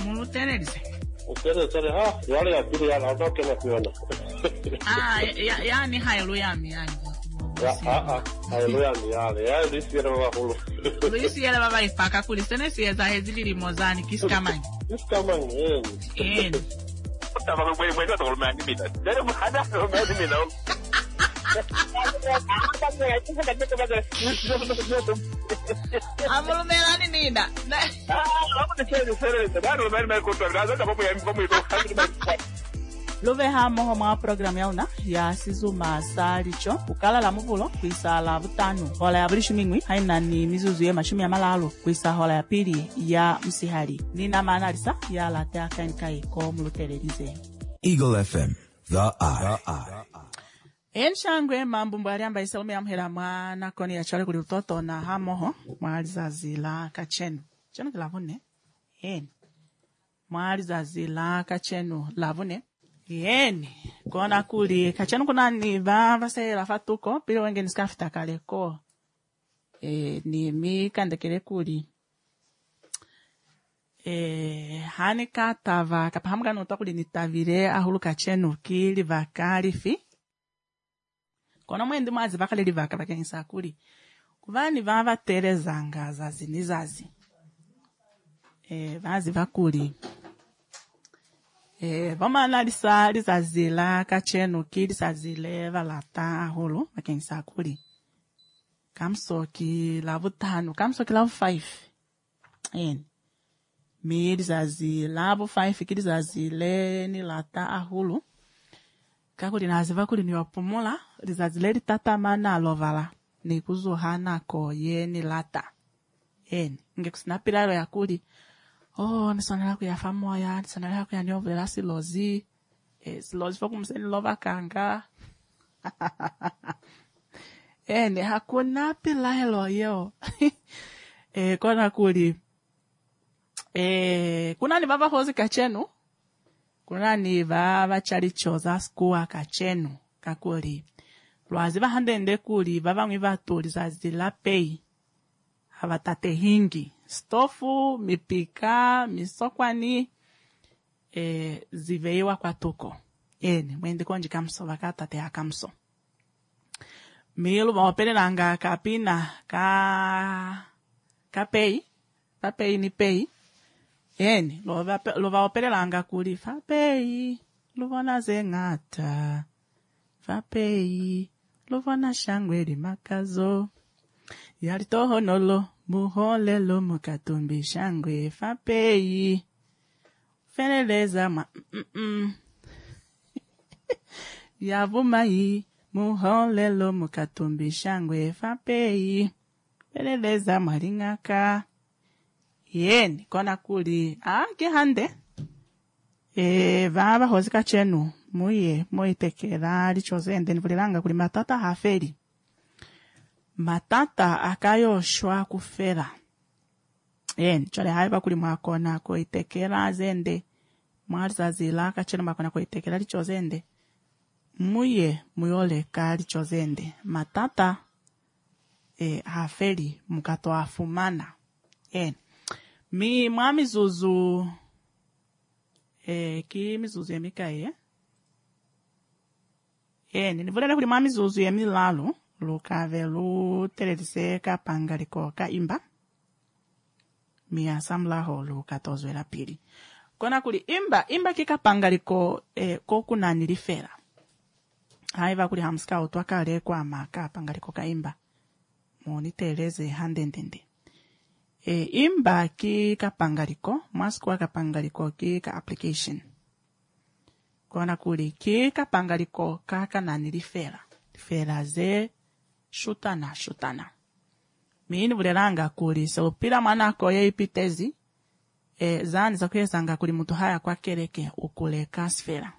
mulutererize. Uterere ha, yale ya pili ya ndoke na kuona. Yani haleluya yani. Haleluya yale. Ya lisiera wa hulu. Lisiera baba ipaka kulistene sieza hezili mozani kiskamani. Kiskamani. Tama mwe ndo tolmani mina. Dere mhada tolmani mina. Amulumelani nida. Love hamo mwa programu yauna ya sizuma salicho ukala la muvulo kuisa la butano hola ya bulishu mingwi haina ni mizuzu ya mashumi ya malalo kuisa hola ya pili ya msihari nina maanalisa ya la teaka nkai ko mulutererize. Eagle FM, the eye. Enshangwe mambo mbali amba isalome ya mhera mwana koni ya chale kuli utoto na hamoho mwaliza zila kachenu chenu kilavune mwaliza zila kachenu lavune kona kuli kachenu kuna ni vava la fatuko pili wenge niskafita kaleko ni mi kandekele kuli hani katava kapahamuka notokuli nitavire ahulu kachenu kili vakalifi kona mwende mwazi vakaleli vaka vakenisa kuli kuvani vava terezanga zazi nizazi vazi vakuli vama analisa lizazila kachenu kili sazile valata ahulu vakenisa kuli kamsoki lavu 5 kamsoki lavu 5 mi lizazila lavu 5 kili zazile ni lata ahulu kakuli naziva kuli ni wapumula lizazileri tata mana alovala ni kuzuhana ko yeni lata nge kusinapilalo ya kuli nisonela ku ya famoya nisonela ku ya niovela silozi silozi foku mseni lova kanga hakuna pila helo yo kona kuli kuna ni baba hozi kachenu kuna ni vava chalichoza skuwa kachenu kakuli lwazi vahandende kuli vava mwi vatuli zazila pei havatate hingi stofu mipika misokwani ziveiwa kwa tuko mwende konji kamso vakatate hakamso milu maoperelanga kapina ka pei ni pei lova operelanga kuli fapei luvona zengata fapei luvona shangweli makazo yalitohonolo muholelo mukatumbi shangwe fapei feleleza yavumai muholelo mukatumbi shangwe fapei feleleza maringaka kona kuli kihande vava hozi kachenu muitekela lichozende nivulilanga kuli matata haferi matata akayoshwa kufera chale haiva kuli mwakona koitekela zende mwalizazila kachenu mwakona koitekela lichozende muyoleka lichozende matata haferi mukatoa fumana mi mwamizuzu ki mizuzu yemikaye nivulele kuli mwamizuzu yemilalu lukave lutelelise kapangaliko ka imba miasamlaho lukatozwela pili kona kuli imba kikapangaliko kokunanilifera haiva kuli hamska utwakale kwa makapangaliko ka imba moniteleze handendende imba ki kapangaliko mwasikuwa kapangaliko ki ka application kona kuli ki kapangaliko kakananilifera fera ze shutana mini vulelanga kuli seupila mwanako ye ipitezi zani za kuyezanga kuli mutu haya kwa kereke ukuleka sfera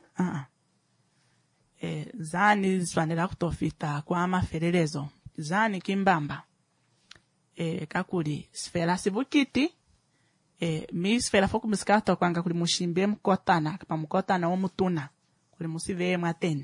zani zwanela kutofita kwa maferelezo zani kimbamba kakuli sfera sivukiti mi sfera foku musikata kwanga kuli mushimbe mkotana kapa mkotana o mutuna kuli musive mwateni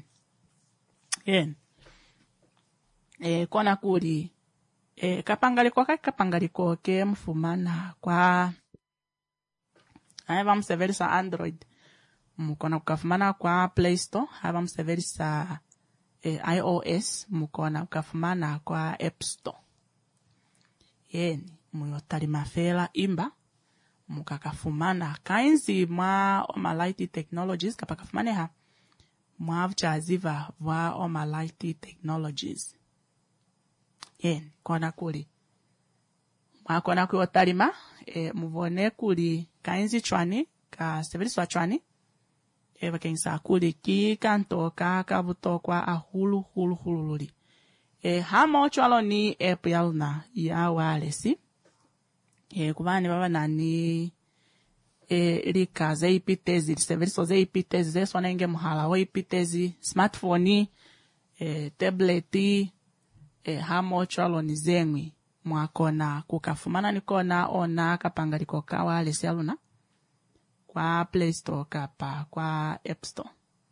kona kuli kapangaliko ke mfumana kwa vamos severisa Android mukona kukafumana kwa Play Store, vamos severisa iOS mukona kukafumana kwa App Store. Yeni muyotali mafela imba mukakafumana kainzi mwa Omalight Technologies kapakafumane mwa vchaziva vwa Omalight Technologies. Yeni kona kuli mwakona kuyotalima muvone kuli kainzi chwani ka severiswa chwani vakensa kuli ki kanto kabuto kwa ahulu luli. Hamo chwalo ni app yaluna ya walesi. Kubani baba nani likaze ipitezi severiso ze ipitezi ze swanenge muhala wa ipitezi smartphone tablet hamo chwalo ni zengwi mwakona kukafumana nikona ona kapangaliko ka walesi yaluna kwa Play Store kapa kwa App Store.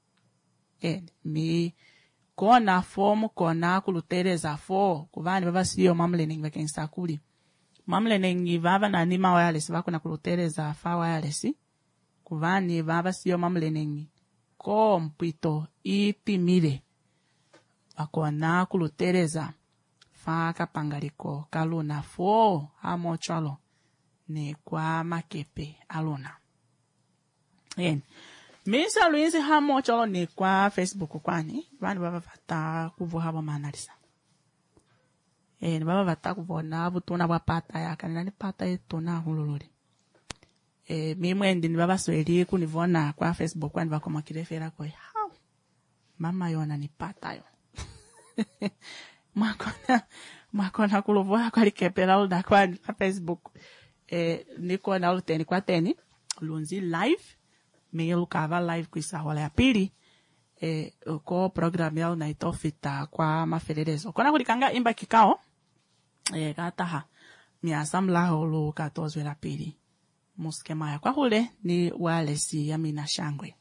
Mi kona form kona kulutereza for kubani baba siyo mamlening vakensa kuli. Mamlening vava na nima wireless vakona kulutereza fa wireless. Kubani vava siyo mamlening ko mpito itimire vakona kulutereza fa kapangaliko kaluna for hamo chalo ni kwa makepe aluna. Misa Luizi hamo cholo ni kwa Facebook kwani bani baba vata kuvuha ba manalisa. Ni baba vata kuvona butuna bwa pata ya kanani pata etona hululuri. Mimwendi ni baba sweli kunivona kwa Facebook kwani bakoma kirefera kwa how mama yona ni pata yo. Makona kulovuha kwa likepela ulda kwa Facebook. Niko na uluteni kwa teni lunzi live. Meilu kava live kuisa hola ya pili ko program yao na itofita kwa mafererezo kona kulikanga imba kikao kataha miasamla holo 14 la pili muskema ya kwa hule ni walesi ya mina shangwe.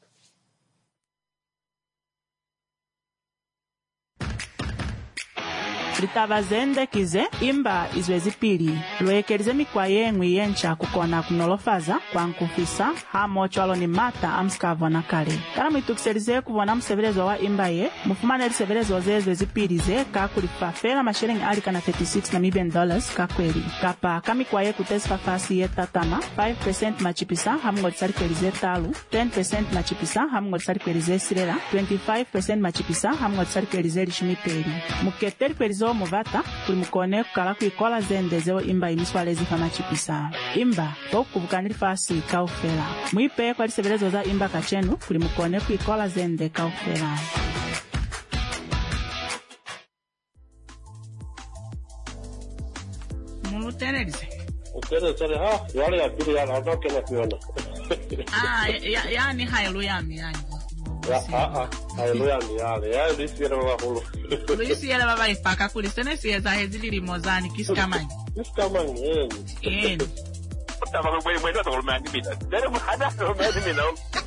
Litavazende kize imba izwezi pili lwekerize mikwa yengwi yencha kukona kunolofaza kwa nkufisa hamo chwalo ni mata amskavo na kale kana mwitukiserize kuvona mseverezo wa imba ye mufumane liseverezo zezwezi pili ze kakulifafela mashiringi alika na $36 kakweli kapa kamikwa ye kutesifa fasi ye tatama 5% machipisa hamungo lisarikerize talu 10% machipisa hamungo lisarikerize sirela 25% machipisa hamungo lisarikerize lishimipeli muketeri kwerizo muvata kuli mukone kukala kuikola zende zeo imba imiswalezi kama chipisa imba tokubukanili fasi kaufela mwipe kwa liseverezo za imba kachenu kuli mukone kuikola zende kaufela. Muluterelize uterelize yale ya pili ya natoke na kuona yani haleluya yani haleluya yale ya Luisi yale baba hulu Luisi yale baba ipaka kulisene sieza hezili limozani kisikamani Tava kwa mwenza tolma ngibita dere muhada tolma ngibita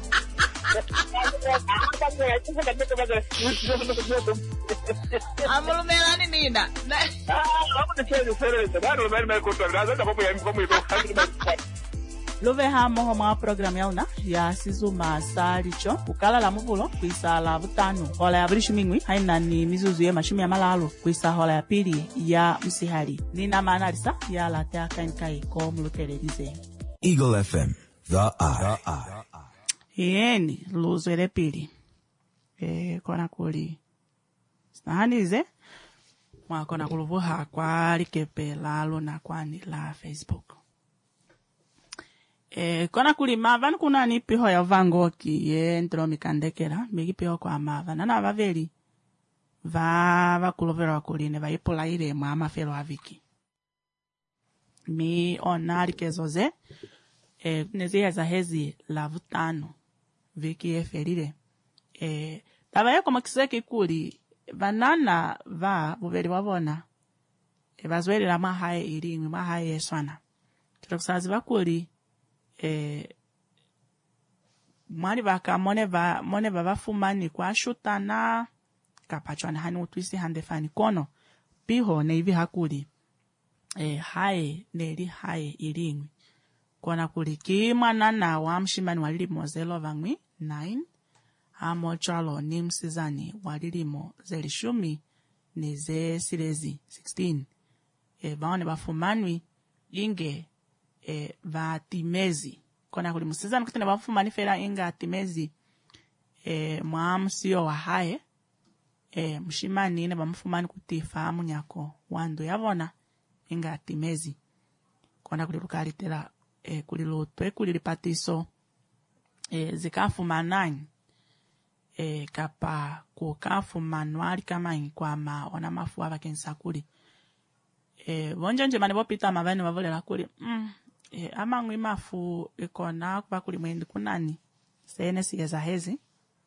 amulumelani nina Love hamo mwa program yauna ya sizuma salicho ukala la muvulo kuisa la butano hola ya brishimingwi haina ni mizuzu ye mashumi ya malalo kuisa hola ya pili ya msihali nina manalisa ya latea kankai ko muluterelize Eagle FM the eye. Yeni luzwele pili kona kuli snahanize mwakona kuluvuha kwa likepe lalo na kwani la Facebook kona kuli mavani kuna ni piho ya vangoki entro mikandekera migi piho kwa mavana na vaveli va kulovera wakuline va ipola ile mwa mafelo aviki mi ona likezoze nezia za hezi la vutano viki eferire tavaye koma kiseki kuli vanana va buveli wabona vazweli la mahaye iringwi mahaye eswana kitakusazi vakuli mwali vaka mone vavafumani kwa shutana kapachwana hani utwisi handefani kono piho ne hivi hakuli haye neli haye iringwi kona kuliki mwanana wa mshimani walilimo zelo vangwi 9 amo chalo ni msizani walilimo zelishumi ni ze silezi 16 baone bafumanwi inge vatimezi kona kuli msizani kutene bafumani fera inga timezi mwamusio wa hae mshimani ne bamufumani kutifa munyako wando yavona inga timezi kona kuli lukalitela kuli lutwe kuli lipatiso zikafumanani kapa kukafumanwali kama kwa maona mafuwa vakensa kuli bonje nje mane bopita mabani bavolela kuli amangwi mafu ikona kuba kuli mwendi kunani sene siyeza hezi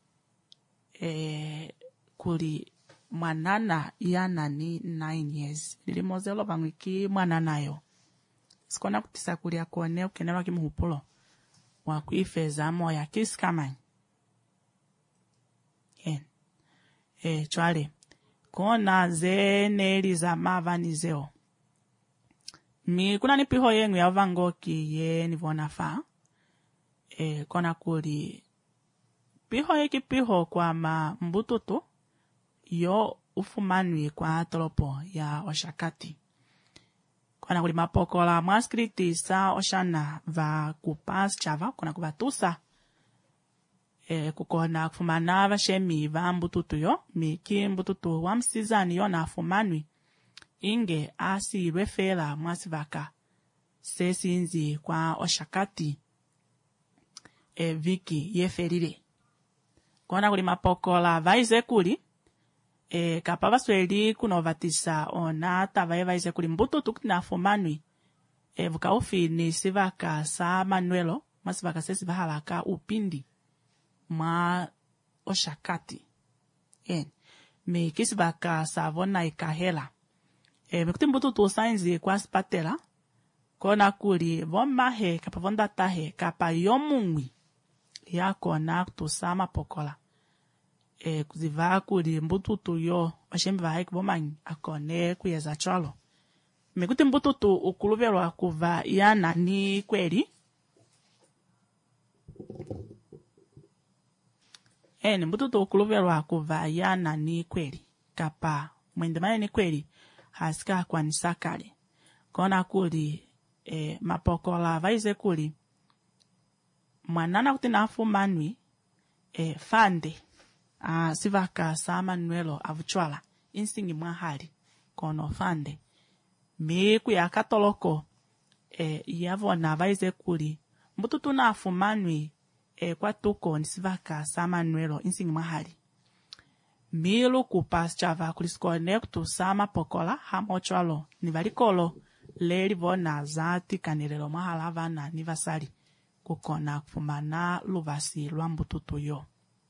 kuli mwanana yana ni 9 years lilimozelo bangwiki mwanana yo sikona kutisa kuli akone ukenelwa kimuhupulo wakuifeza moya kisikamani chwale kona zeneli za mavani zeo mi kuna nipiho yengu ya vangoki ye nivona fa kona kuli piho yeki piho kwa mbututu yo ufumanwi kwa tolopo ya oshakati kona kuli mapokola mwaskriti sa oshana va kupas chava kona kubatusa kukona kufumana vashemi va mbututu yo miki mbututu wa msizani yo na fumanwi inge asi refela mwasivaka sesinzi kwa oshakati viki yeferire kona kuli mapokola vaize kuli kapa vasweli kunovatisa ona tavaye vaize kuli mbututu kutina fumanwi vuka ufini sivaka sa manuelo mwasivaka sesivahalaka upindi mwa oshakati me kisibaka savona ikahela mikuti mbututu sainzi kwa spatela kona kuli vomahe kapa vondatahe kapa yomungwi yakona kutusa mapokola kuziva kuli mbututu yo vashembi vahaiki vomanyi akone kuyeza chalo mikuti mbututu ukuluvelwa kuva yana ni kweli mbututu ukuluvelwa kuva yana ni kweli kapa mwendemane ni kweli hasika kwanisa kale kona kuli mapokola vaize kuli mwanana kuti nafumanwi fande sivaka sa manuelo avuchwala insingi mwahali kono fande miku ya katoloko yavona vaize kuli mbututu nafumanwi kwa tuko nisivaka sa manuelo insingi mwahali milu kupas chava kuliskone kutusa mapokola hamochwalo nivalikolo leli vona zati kanilelo mwahala vana nivasali kukona kufumana luvasi lwa mbututu yo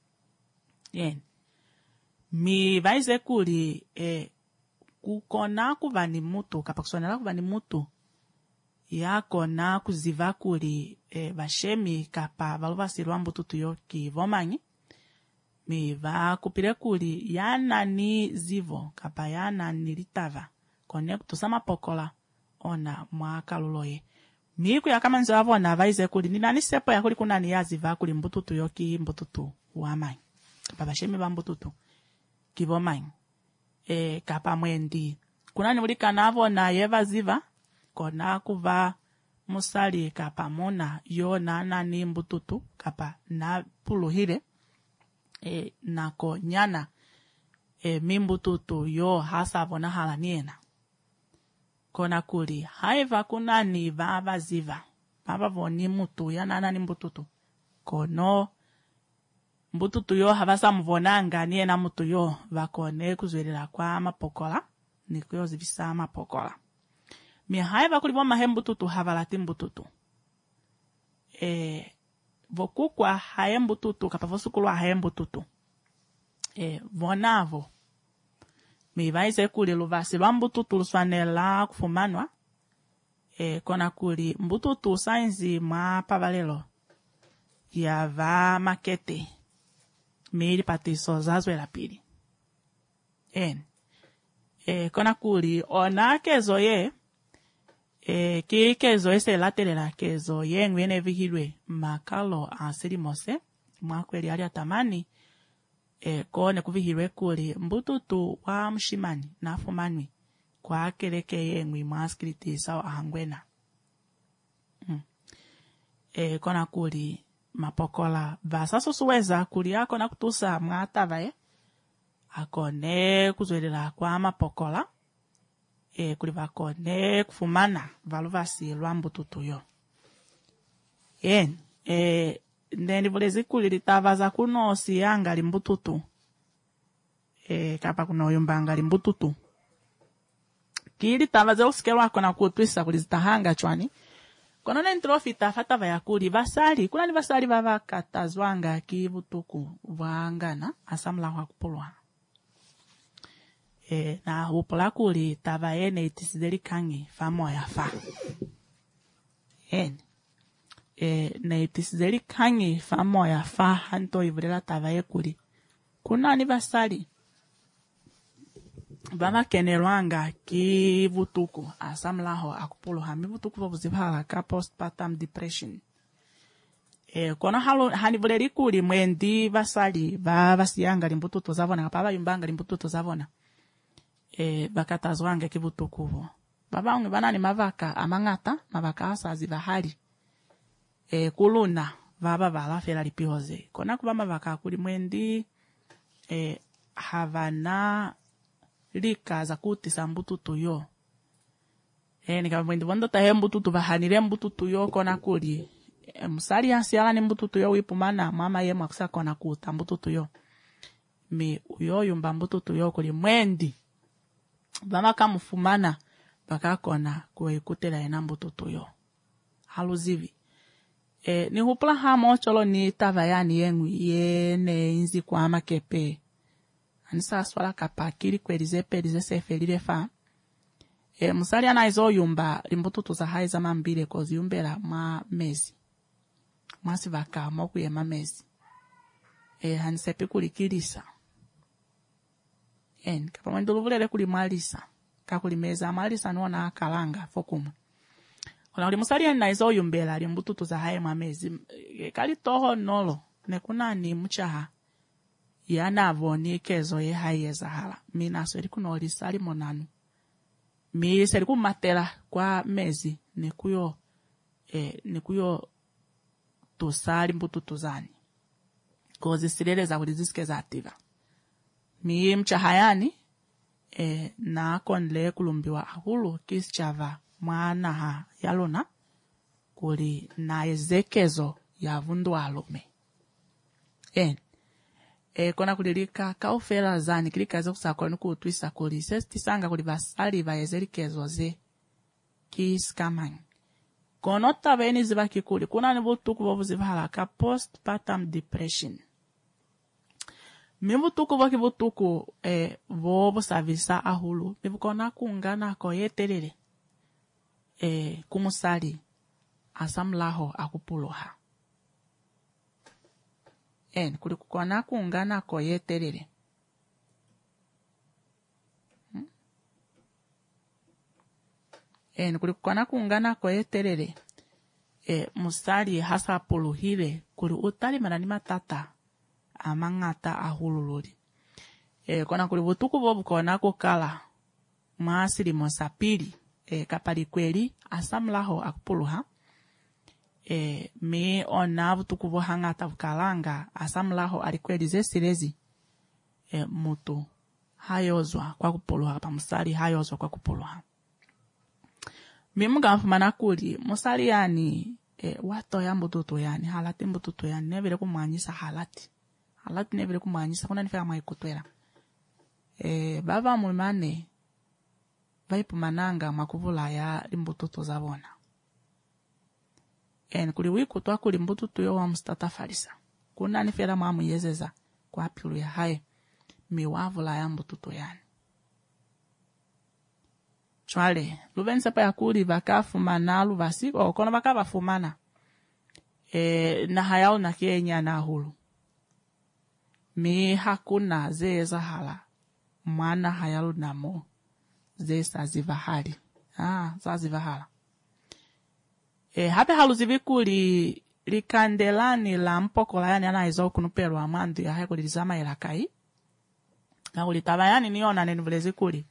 mi vaize kuli kukona kuva ni mutu kapa kusonela kuva ni mutu yakona kuziva kuli vashemi kapa valuvasi lwa mbututu yo kivomanyi mi va kupile kuli yana ni zivo kapa yana ni litava kone kutusa mapokola ona mwakaluloye miku yakamanzo avona vaize kuli ninani sepo ya kuli kunani yaziva kuli mbututu yo ki mbututu wamanyi kapa vashemi va mbututu kivomanyi kapa mwendi kunani ulikana avona yeva ziva kona kuva musali kapa mona yo na ni mbututu kapa na puluhile nako nyana mimbututu yo hasa avona hala niena kona kuli haiva kunani vava ziva vava voni mutu ya nana ni mbututu kono mbututu yo havasa mvonanga niena mutu yo vakone kuzwelela kwa mapokola nikuyo zivisa mapokola mi haiva kuli voma he mbututu havalati mbututu vokukwa hae mbututu kapa vosukulwa hae mbututu vonavo mi vaize kuli luvasi lwa mbututu luswanela kufumanwa kona kuli mbututu sainzi mwa pavalelo yava makete mili patiso zazwela pili kona kuli ona kezo ye ki kezo ese latelela kezo yengwe nevihilwe makalo asilimose mwakweli ali atamani kone kuvihilwe kuli mbututu wa mshimani na fumanwi kwa keleke yengwe mwaskriti sawa ahangwena. Kona kuli mapokola vasa susuweza kuli ako na kutusa mwatavae akone kuzoelela kwa mapokola kuli vakone kufumana valu vasilwa mbututu yo. Ndendi vulezi kuli litavaza kuno siyanga limbututu kapa kuno yumbanga limbututu kili tavaza usikelwa kona kutwisa kuli zitahanga chwani kono nentrofita fatava ya kuli vasali kuna ni vasali vavakatazwanga kivutuku vangana asamla wa kupulwa na upola kuli tava ene itisideli kangi famo ya fa na itisideli kangi famo ya fa hanto ivrela tava ye kuli kuna ni vasali vama kenerwanga kivutuku asamlaho akupulwa mivutuku vavuziphala ka postpartum depression kono hanivuleri kuli mwendi vasali vasiyanga limbututu zavona kapava yumbanga limbututu zavona vakatazwanga kivutukuvo vavangu vanani mavaka amangata mavaka asazi vahali kuluna vava valafela lipihoze kona kuva mavaka kuli mwendi havana likaza kutisa mbututu yo nikava mwendi vondo tahe mbututu vahanile mbututu yo kona kuli musali yansiala ni mbututu yo wipumana mama ye mwakusa kona kuta mbututu yo mi uyo yumba mbututu yo kuli mwendi vama kamufumana vakakona kuikutela ena mbututu yo haluzivi ni hupula hamo cholo ni tavayani yengwi yene inzi kwa makepe anisa swala kapakiri kwelize pelize sefelile fa musali anaizo yumba limbututu za haiza mambile kozi yumbela mwa mezi mwasi vaka moku ye mamezi hanisepi kulikilisa kapa mwendo luvulele kuli mwalisa kakuli meza mwalisa nuona akalanga fokumu kuna uli musali anaizo yumbela limbututu za hae mamezi kali toho nolo nekuna ni mchaha yana avoni kezo ye haye zahala mina seri kuno lisali monanu mi seri kumatela kwa mezi nikuyo tusali mbututu zani kozi silele za kulizisike za ativa mi mchahayani na konle kulumbiwa ahulu kischava mwana ha yalona kuli na ezekezo ya vundu alume kona kulilika kaufela zani kilikaze kusakoni kutwisa kuli sestisanga kuli vasali vaezerikezo ze kiskamani kono taveni ziva kikuli kuna ni vutuku vovuzivala ka postpartum depression mivutuku vokivutuku vovusavisa ahulu mivukona kungana ko yetelele kumusali asamlaho akupuluha kuli kukona kungana ko yetelele kuli kukona kungana ko yetelele musali hasa puluhile kuli utali manani matata amangata ahulululi kona kuli vutuku vovukona kukala mwasili mosapili kapali kweli asamlaho akupuluha mi ona vutuku vohangata vukalanga asamlaho alikweli zesilezi mutu hayozwa kwa kupuluha pa musali hayozwa kwa kupuluha mimuga mfumana kuli musali yani wato ya mbututu yani halati mbututu yani nevile kumwanyisa halati nevile kumwanyisa kuna nifika mwaikutwela bava mwimane vaipumananga mwakuvula ya limbututu zavona kuli wikutwa kuli mbututu yo wa mstatafalisa kuna nifela mwamu yezeza kwa pilu ya hae miwavula ya mbututu yani chwale luvensepa ya kuli vakafumana luvasiko kono vakavafumana na hayao na kienya na hulu mi hakuna zeza hala mwana hayalu namo zesa zivahali zazivahala Hape haluzivi kuli likandelani la mpokola yani anaiza okunupelwa amandu ya heko lizama elakai. Na ulitabayani niona nenuvulezi kuli.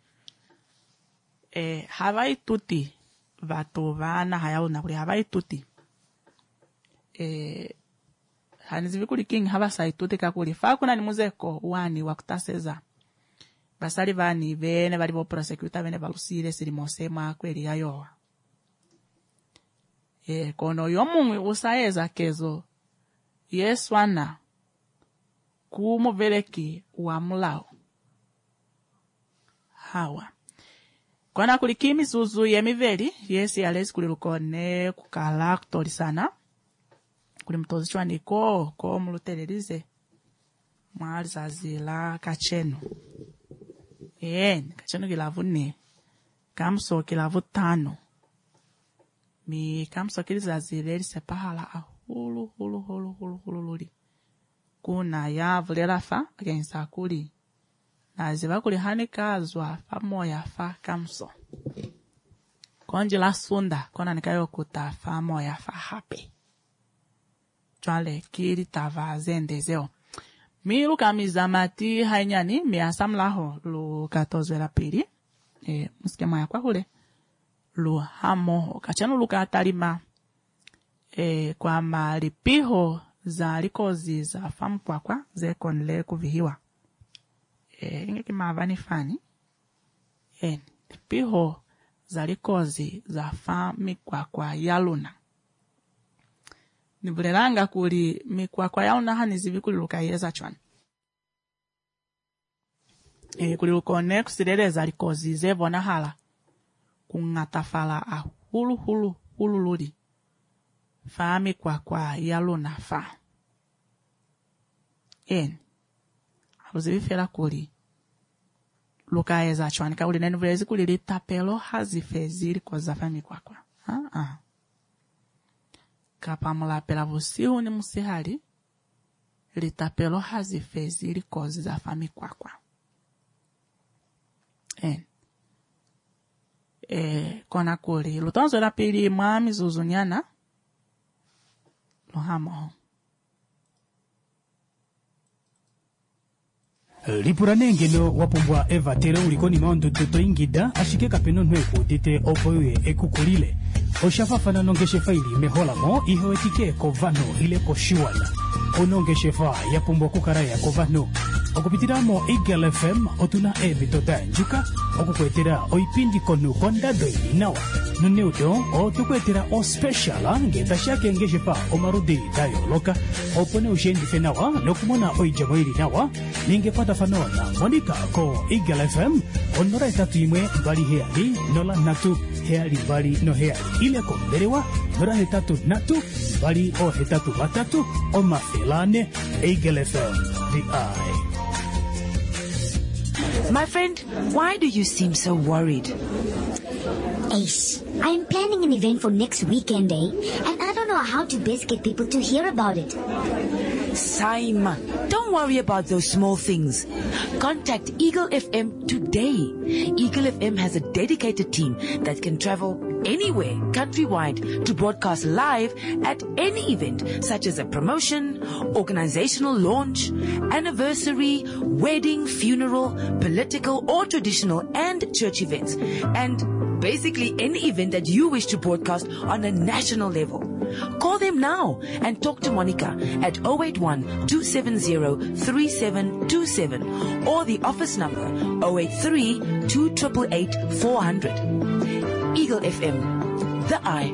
Havai tuti vatu vana hayauna kuli havai tuti. Hanizivi kuli king hava saituti kakuli. Fakuna ni muzeko wani wakutaseza. Basali vani vene valivo prosecutor vene valusire silimosema kweli yayowa. Kono yomumwi usaeza kezo yeswana kumuveleki wa mulao. Hawa. Kona kulikimi zuzu yemiveli, yesi alezi kulilukone kukala kutori sana. Kulimtozichwa niko, ko mulutelelize. Mwali zazila kachenu. Kachenu kilavu ne. Kamso kilavu 5. Mi kamso kiliza zileli sepahala hulu luli. Kuna ya vulera fa agensa kuli. Na ziva kuli hani kazwa fa moya fa kamso. Konji la sunda kona nikayo kuta fa moya fa hape. Chwale kiri tava zende zeo. Mi luka mizamati hainyani mi asamlaho lu katozwe la pili. Muskema ya kwa hule. Lu hamoho. Kachanu luka atalima. Kwa malipiho za likozi za famu kwa zekonle kuvihiwa. Inge kima avani fani. Lipiho za likozi za famu kwa yaluna. Nibulelanga kuli kwa yaluna hanizivi kuli luka yeza chwan. Kuli lukone kusileleza likozi zevo na hala. Kungatafala hulu luli. Faami kwa yaluna fa. Haluzivi fela kuli. Luka yeza chwan. Kuli nenuvlezi kuli litapelo hazifezi likoza faami kwa. Kapamula pela vusihu ni musihali. Litapelo hazifezi likozi za faami kwa. Kona kuli. Lutonzo la pili mwami zuzunyana. Lohamo. Lipuranengeno wapumbwa Eva tere ulikoni maondo toto ingida ashike kapeno nweko dite opoye ekukulile. Oshafafana nongeshe faili meholamo ihewetike kovano ile koshiwana. Onongeshe ya pumbwa kukaraya kovano. Okupitiramo Eagle FM otuna mitoda njuka okukwetera oipindi konu kondado inawa nuneudo otukwetera o special ngeta shake ngeshefa omarudi dayo loka opone ushendi fenawa nokumona oijamoiri nawa ningepata fanona Monica ko Eagle FM onora etatu imwe bali heali nola natu heali bali no heali ile konderewa nora etatu natu bali o etatu batatu o mafelane Eagle FM the eye. My friend, why do you seem so worried? Ace, I'm planning an event for next weekend, and I don't know how to best get people to hear about it. Simon, don't worry about those small things. Contact Eagle FM today. Eagle FM has a dedicated team that can travel anywhere countrywide to broadcast live at any event such as a promotion, organizational launch, anniversary, wedding, funeral, political or traditional and church events, and basically any event that you wish to broadcast on a national level. Call them now and talk to Monica at 081-270-3727 or the office number 083-288-400. Eagle FM, the eye.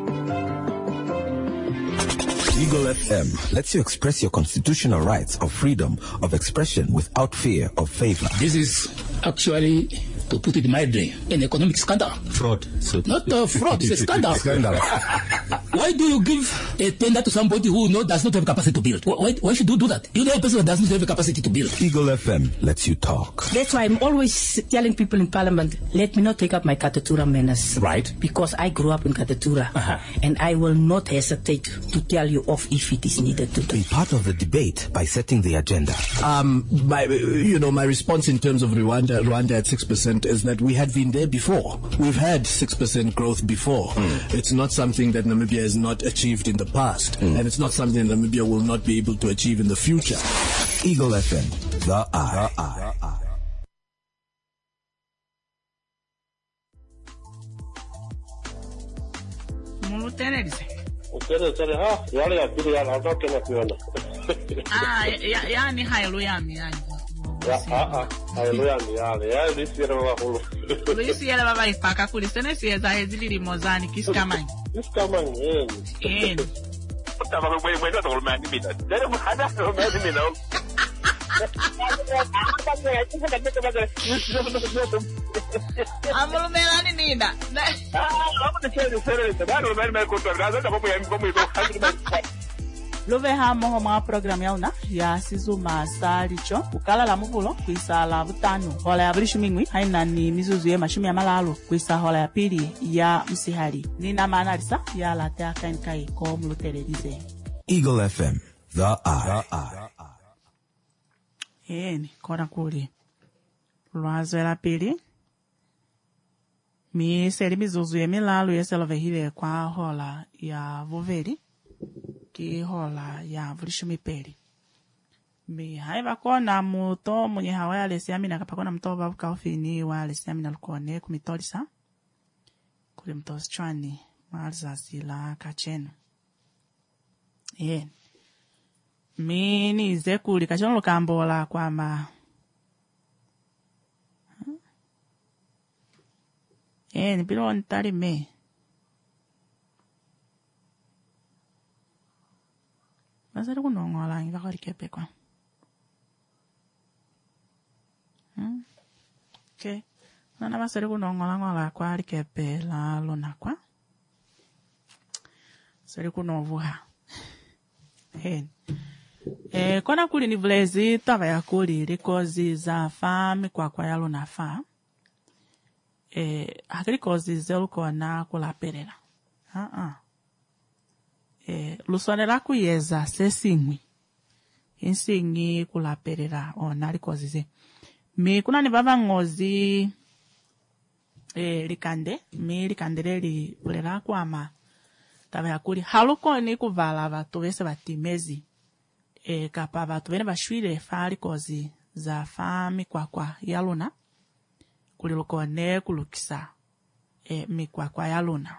Eagle FM lets you express your constitutional rights of freedom of expression without fear of favor. This is actually, to put it mildly, an economic scandal. Fraud. So not a fraud, it's a scandal. Why do you give a tender to somebody who does not have capacity to build? Why should you do that? You know a person that does not have the capacity to build. Eagle FM lets you talk. That's why I'm always telling people in Parliament, let me not take up my Katatura manners. Right. Because I grew up in Katatura. And I will not hesitate to tell you off if it is needed to do. Be part of the debate by setting the agenda. My response in terms of Rwanda at 6% is that we had been there before. We've had 6% growth before. It's not something that Namibia has not achieved in the past, and it's not something Namibia will not be able to achieve in the future. Eagle FM, the eye. Yale ya pili anatoka na kuona. Yani haleluya yani. Haleluya yale. Ya lisiera wa hulu. Lisiera baba ipaka kulisene sieza hezili mozani kiskamani. Kiskamani. Tava kwa ndo tolma ni mita. Dere muhada no mimi no. Amulu melani ninda. Love hamo homa programu yauna ya sizuma salicho ukala la muvulo kwisa la butano hola ya brishu mingwi haina ni mizuzu ya mashumi ya malalo kwisa hola ya pili ya msihali nina manalisa ya la tea kainkai ko mulutelelize. Eagle FM, the eye. Ni kona kuli lwazo la pili mi seri mizuzu ya milalo yeselove hile kwa hola ya voveri ki hola ya vrishumi peli mi haiva kona muto mwenye hawa ya lesiamina kapakona mtoba uka ofini wa lesiamina lukone kumitolisa kuli mtosi chwani marza sila kachenu mi nize kuli kachonu lukambola kwa ma ni pilo ntari me basari kunongola ngiva kari kepe kwa okay nana basari kunongola ngola kwa ari kepe la lona kwa sari kunovuha kona kuli ni vlezi tava ya kuli rikozi za fami kwa ya lona fa hakili kozi zelu kona kula perera lusonela kuyeza sesingwi insingi kula perera onali kozi ze mi kuna ni baba ngozi likande mi likandele li ulera kwama tava ya kuli haluko ni kuvala vatu vese batimezi kapa vatu vene bashwile fali kozi za fami kwa yaluna kulilukone kulukisa mikwakwa ya luna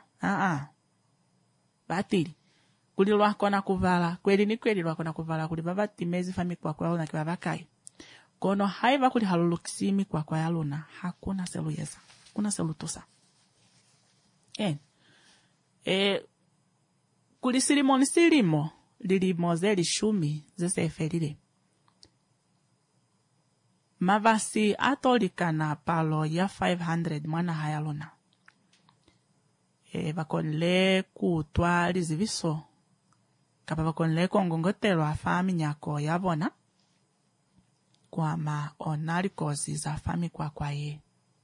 batili kulilwa kona kuvala kweli ni kweli lwa kona kuvala kuli baba timezi fa mikwakwa ya luna kiwa bakai kono haiva kuli halulukisi mikwakwa ya luna hakuna selu yeza kuna selu tosa kuli silimo lilimo zeli shumi zese eferile mavasi atolika na palo ya 500 mwana hayalona bakonle kutwa liziviso kapa bakonle kongongotelwa fami nyako yabona kwa ma onali kozi za fami kwa ye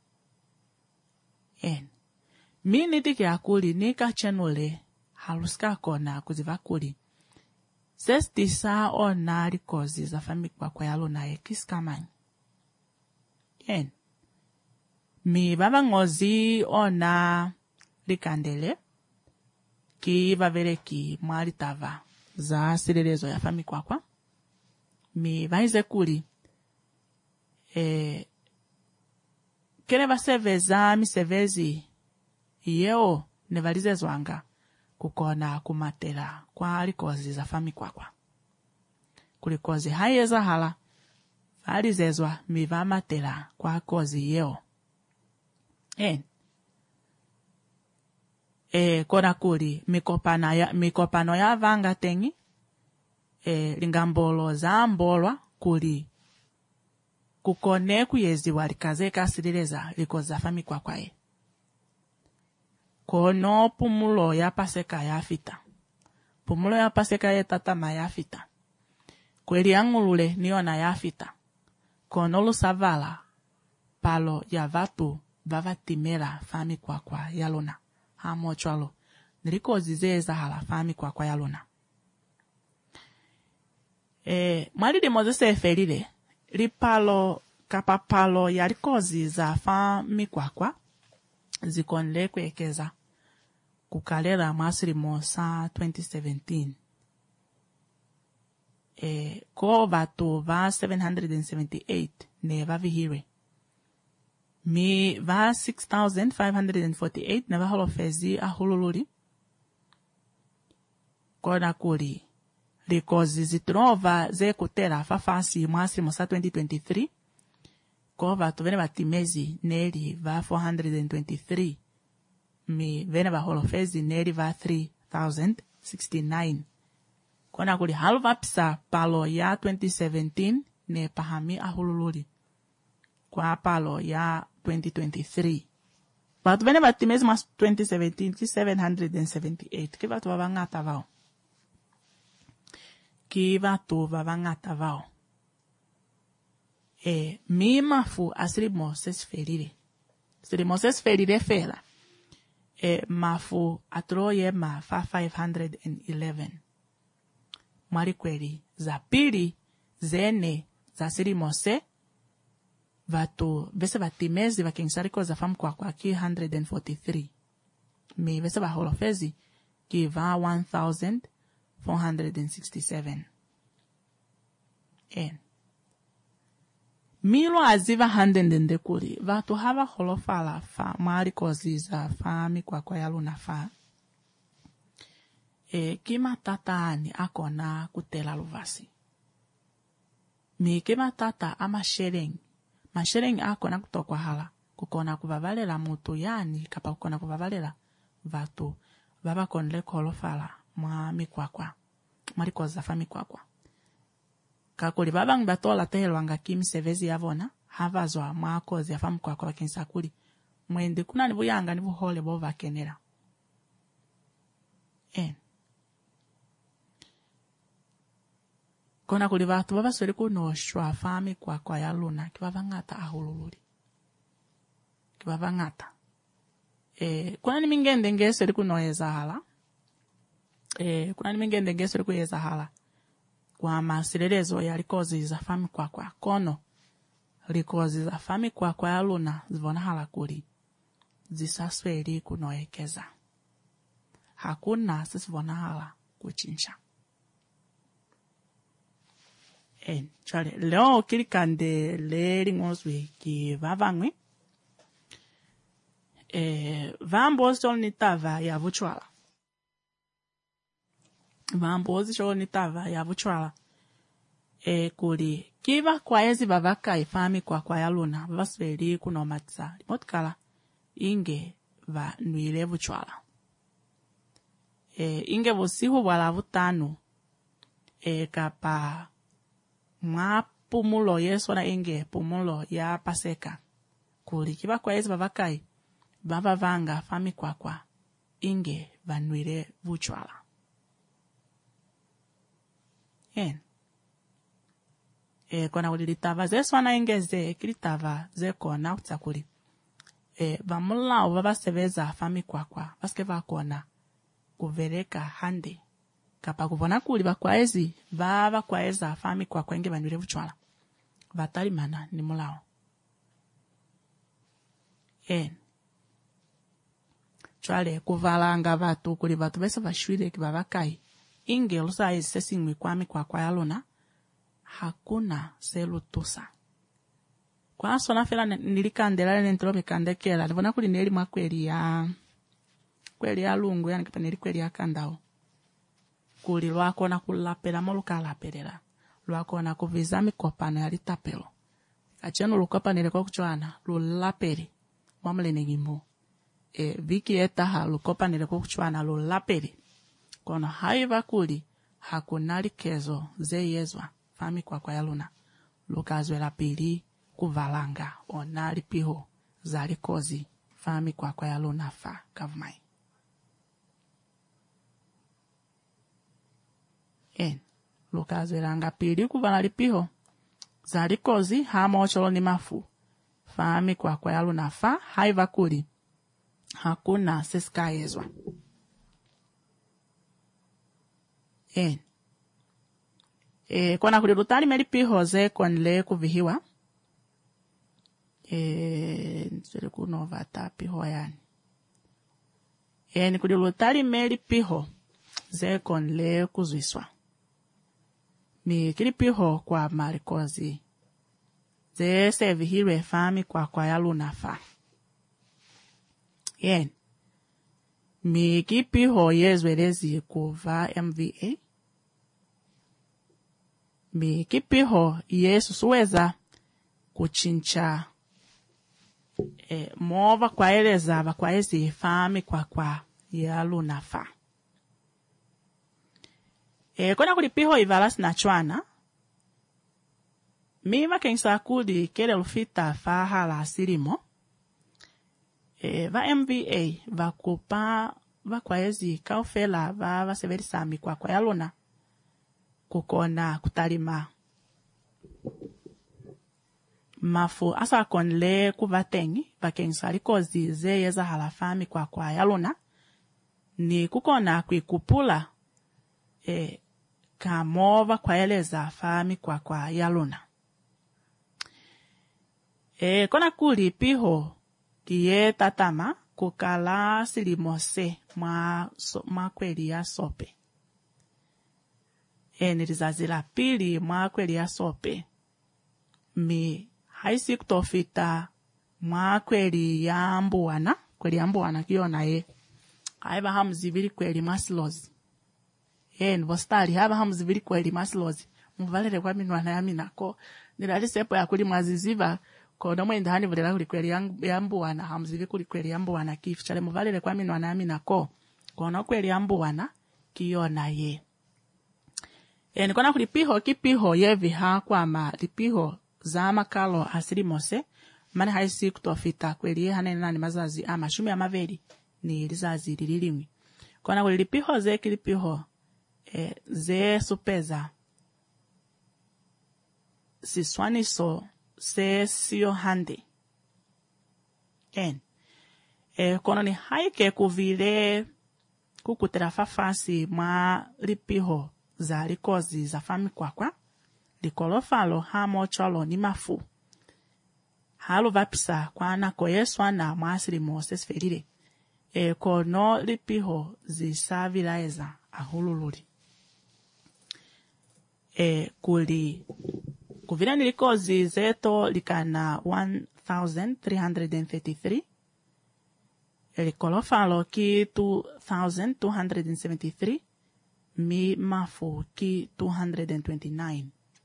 mini tiki akuli nika chenule haluska kona kuziva kuli sestisa onali kozi za fami kwa yalona ye kiskamani mi baba ngozi ona likandele ki vavere ki mwali tava za silelezo ya fami kwa mi vaize kuli kene vaseveza misevezi yeo nevalize zwanga kukona kumatela kwa likozi za fami kwa kulikozi hayeza hala alizezwa miva matela kwa kozi yeo kona kuli mikopano ya vanga tengi lingambolo za mbolwa kuli kukone kuyezi walikaze kasilileza likozi za fami kwa kono pumulo ya paseka ya fita pumulo ya paseka ya tatama ya fita kweli angulule niona ya fita kono lusavala palo ya vatu vavatimela fami kwa yalona hamochwalo nilikozi zeza hala fami kwa yalona mwalidi mozese eferile lipalo kapapalo ya likozi za fami kwa zikonle kwekeza kukalera mwasirimo sa 2017. Ko vatu va 778 ne va vihire. Mi va 6,548 ne va holofezi a hululuri. Kona kuri. Rikozi zitrova ze kutera fafasi mwasirimo sa 2023. Ko vatu vene vatimezi neri va 423. Mi vene va holofezi neri va 3,069. Kona kuri halva pisa palo ya 2017 ne pahami ahululuri. Kwa palo ya 2023. Vatu vene vatimezi mas 2017 ki 778. Ki vatu vavangata vao. Ki vatu vavangata vao. Mi mafu asiri Moses ferire. Siri Moses ferire fela. Mafu atroye ma fa 511. Mwari kweli za pili zene za siri Mose vatu vese vatimezi vakingsariko za famu kwa ki 143. Mi vese vaholofezi ki va 1,467. Milo aziva handendende kuri vatu hava holofala fa mwari kozi za fami kwa ya luna fa. Kima tataani akona kutela luvasi. Mi kima tata ama sharing. Ma sharing akona kutokwa hala. Kukona kuvavalela mutu yani kapa kukona kuvavalela vatu. Baba konle kolofala mwa mikwakwa. Mwari koza fa mikwakwa. Kakuli baba ngibatola tehelwanga kimi sevezi yavona. Havazwa mwa kozi ya fa mikwakwa wakinsakuli. Mwende kuna nibuyanga nibuhole bo vakenera. Kona kuli vatu baba sweli kunoshwa fami kwa ya luna kibaba ngata ahululuri. Kibaba ngata. Kuna ni mingende ngesweli kunoyeza hala. Kuna ni mingende ngesweli kuyeza hala. Kwa masirelezo ya likozi za fami kwa kono. Likozi za fami kwa ya luna zivona hala kuli. Zisasweli kunoyekeza. Hakuna sisivona hala kuchinsha. Chale, leo kilikande leri ngozwe ki vavangwi. Vambozi cholo nitava ya vuchwala. Vambozi cholo nitava ya vuchwala. Kuli, kiva kwa ezi vavaka ifami kwa ya luna, vasveli kunomatza. Limotkala, inge va nuile vuchwala. Inge vosihu wala vutanu. Kapa mwa pumulo yeso na inge pumulo ya paseka. Kuli kiba kwa ezi babakai baba vanga fami kwa inge vanwire vuchwala. Kona uli litava zeso na inge ze kilitava ze kona utsakuli. Vamula baba seveza fami kwa paske vakona kuvereka hande. Kapa kuvona kuli bakwaezi baba kwaeza fami kwa inge vanwire vuchwala. Vatali mana ni mulao. Chwale kuvalanga vatu kuli vatu besa vashwile kibabakai. Inge lusa ezi sesingwi kwami kwa ya luna. Hakuna selu tusa. Kwa sona fela nilikandela nentrobe kandekela. Livona kuli neli mwa kweli ya lungu yani kipa neli kweli ya kandao. Kuli lwako na kulapela molukalapelera. Lwako na kuvizami kopana ya litapelo. Achenu lukopa nileko kuchwana. Lulapeli. Mwamle negimu. Viki etaha lukopa nileko kuchwana. Lulapeli. Kono haiva kuli. Hakunali kezo ze yezwa. Fami kwa ya luna. Lukazwe la pili. Kuvalanga. Onali piho. Zali kozi. Fami kwa ya luna fa. Kavumai. Lukazwelanga pili kuvala lipiho. Zali kozi hama ocholo ni mafu. Fami kwa ya luna fa. Haiva kuli. Hakuna seska yezwa. Kona kuli lutali melipiho ze konle kuvihiwa. Nzele kunova ta piho yani. Ni kudilutali meli piho ze konle kuzwiswa. Mi kili piho kwa marikozi. Ze sevi hilwe fami kwa ya lunafa. Mi kipiho yezwelezi kuva MVA. Mi kipiho yesu suweza kuchincha mova kwa eleza kwa ezi fami kwa ya lunafa. Kona kulipiho ivalasi na chwana. Miva kensa kudi kele lufita faha la sirimo. Va MVA va kupa va kwa ezi kaufela va severi sami kwa ya luna. Kukona kutalima. Mafu asa konle kuvatengi va kensa likozi ze yeza halafami kwa ya luna. Ni kukona kuikupula kamova kwa eleza fami kwa ya luna. Kona kuli piho kiye tatama kukala silimose mwa kweli ya sope. Nilizazila pili mwa kweli ya sope. Mi haisi kutofita mwa kweli ya mbuwana. Kweli ya mbuwana kiona haiba hamzibili kweli masilozi. Nvostali haba hamzibili kweli masilozi. Mvalele kwa minuana ya minako. Nilali sepo ya kuli maziziva. Kono mwenda hani vudela kuli kweli ya mbuwana. Hamzivi kuli kweli ya mbuwana kifu. Chale mvalele kwa minuana ya minako. Kono kweli ya mbuwana kiona Nikona kulipiho kipiho yevi kwa ma lipiho za makalo asili mose. Mani haisi kutofita kweli hane nani mazazi ama shumi ya maveri ni lizazi lililimi. Kona kulipiho ze kilipiho ze supeza siswaniso se siyo hande. Kono ni haike kuvile kukutera fafasi ma lipiho za likozi za fami kwa likolofalo hamo cholo ni mafu. Halo vapisa kwa nako yeswa na mwasili moses ferire. Kono lipiho zisavila eza ahululuri. Kuvila nilikozi zeto likana 1,333. Likolofalo ki 2,273. Mi mafu ki 229.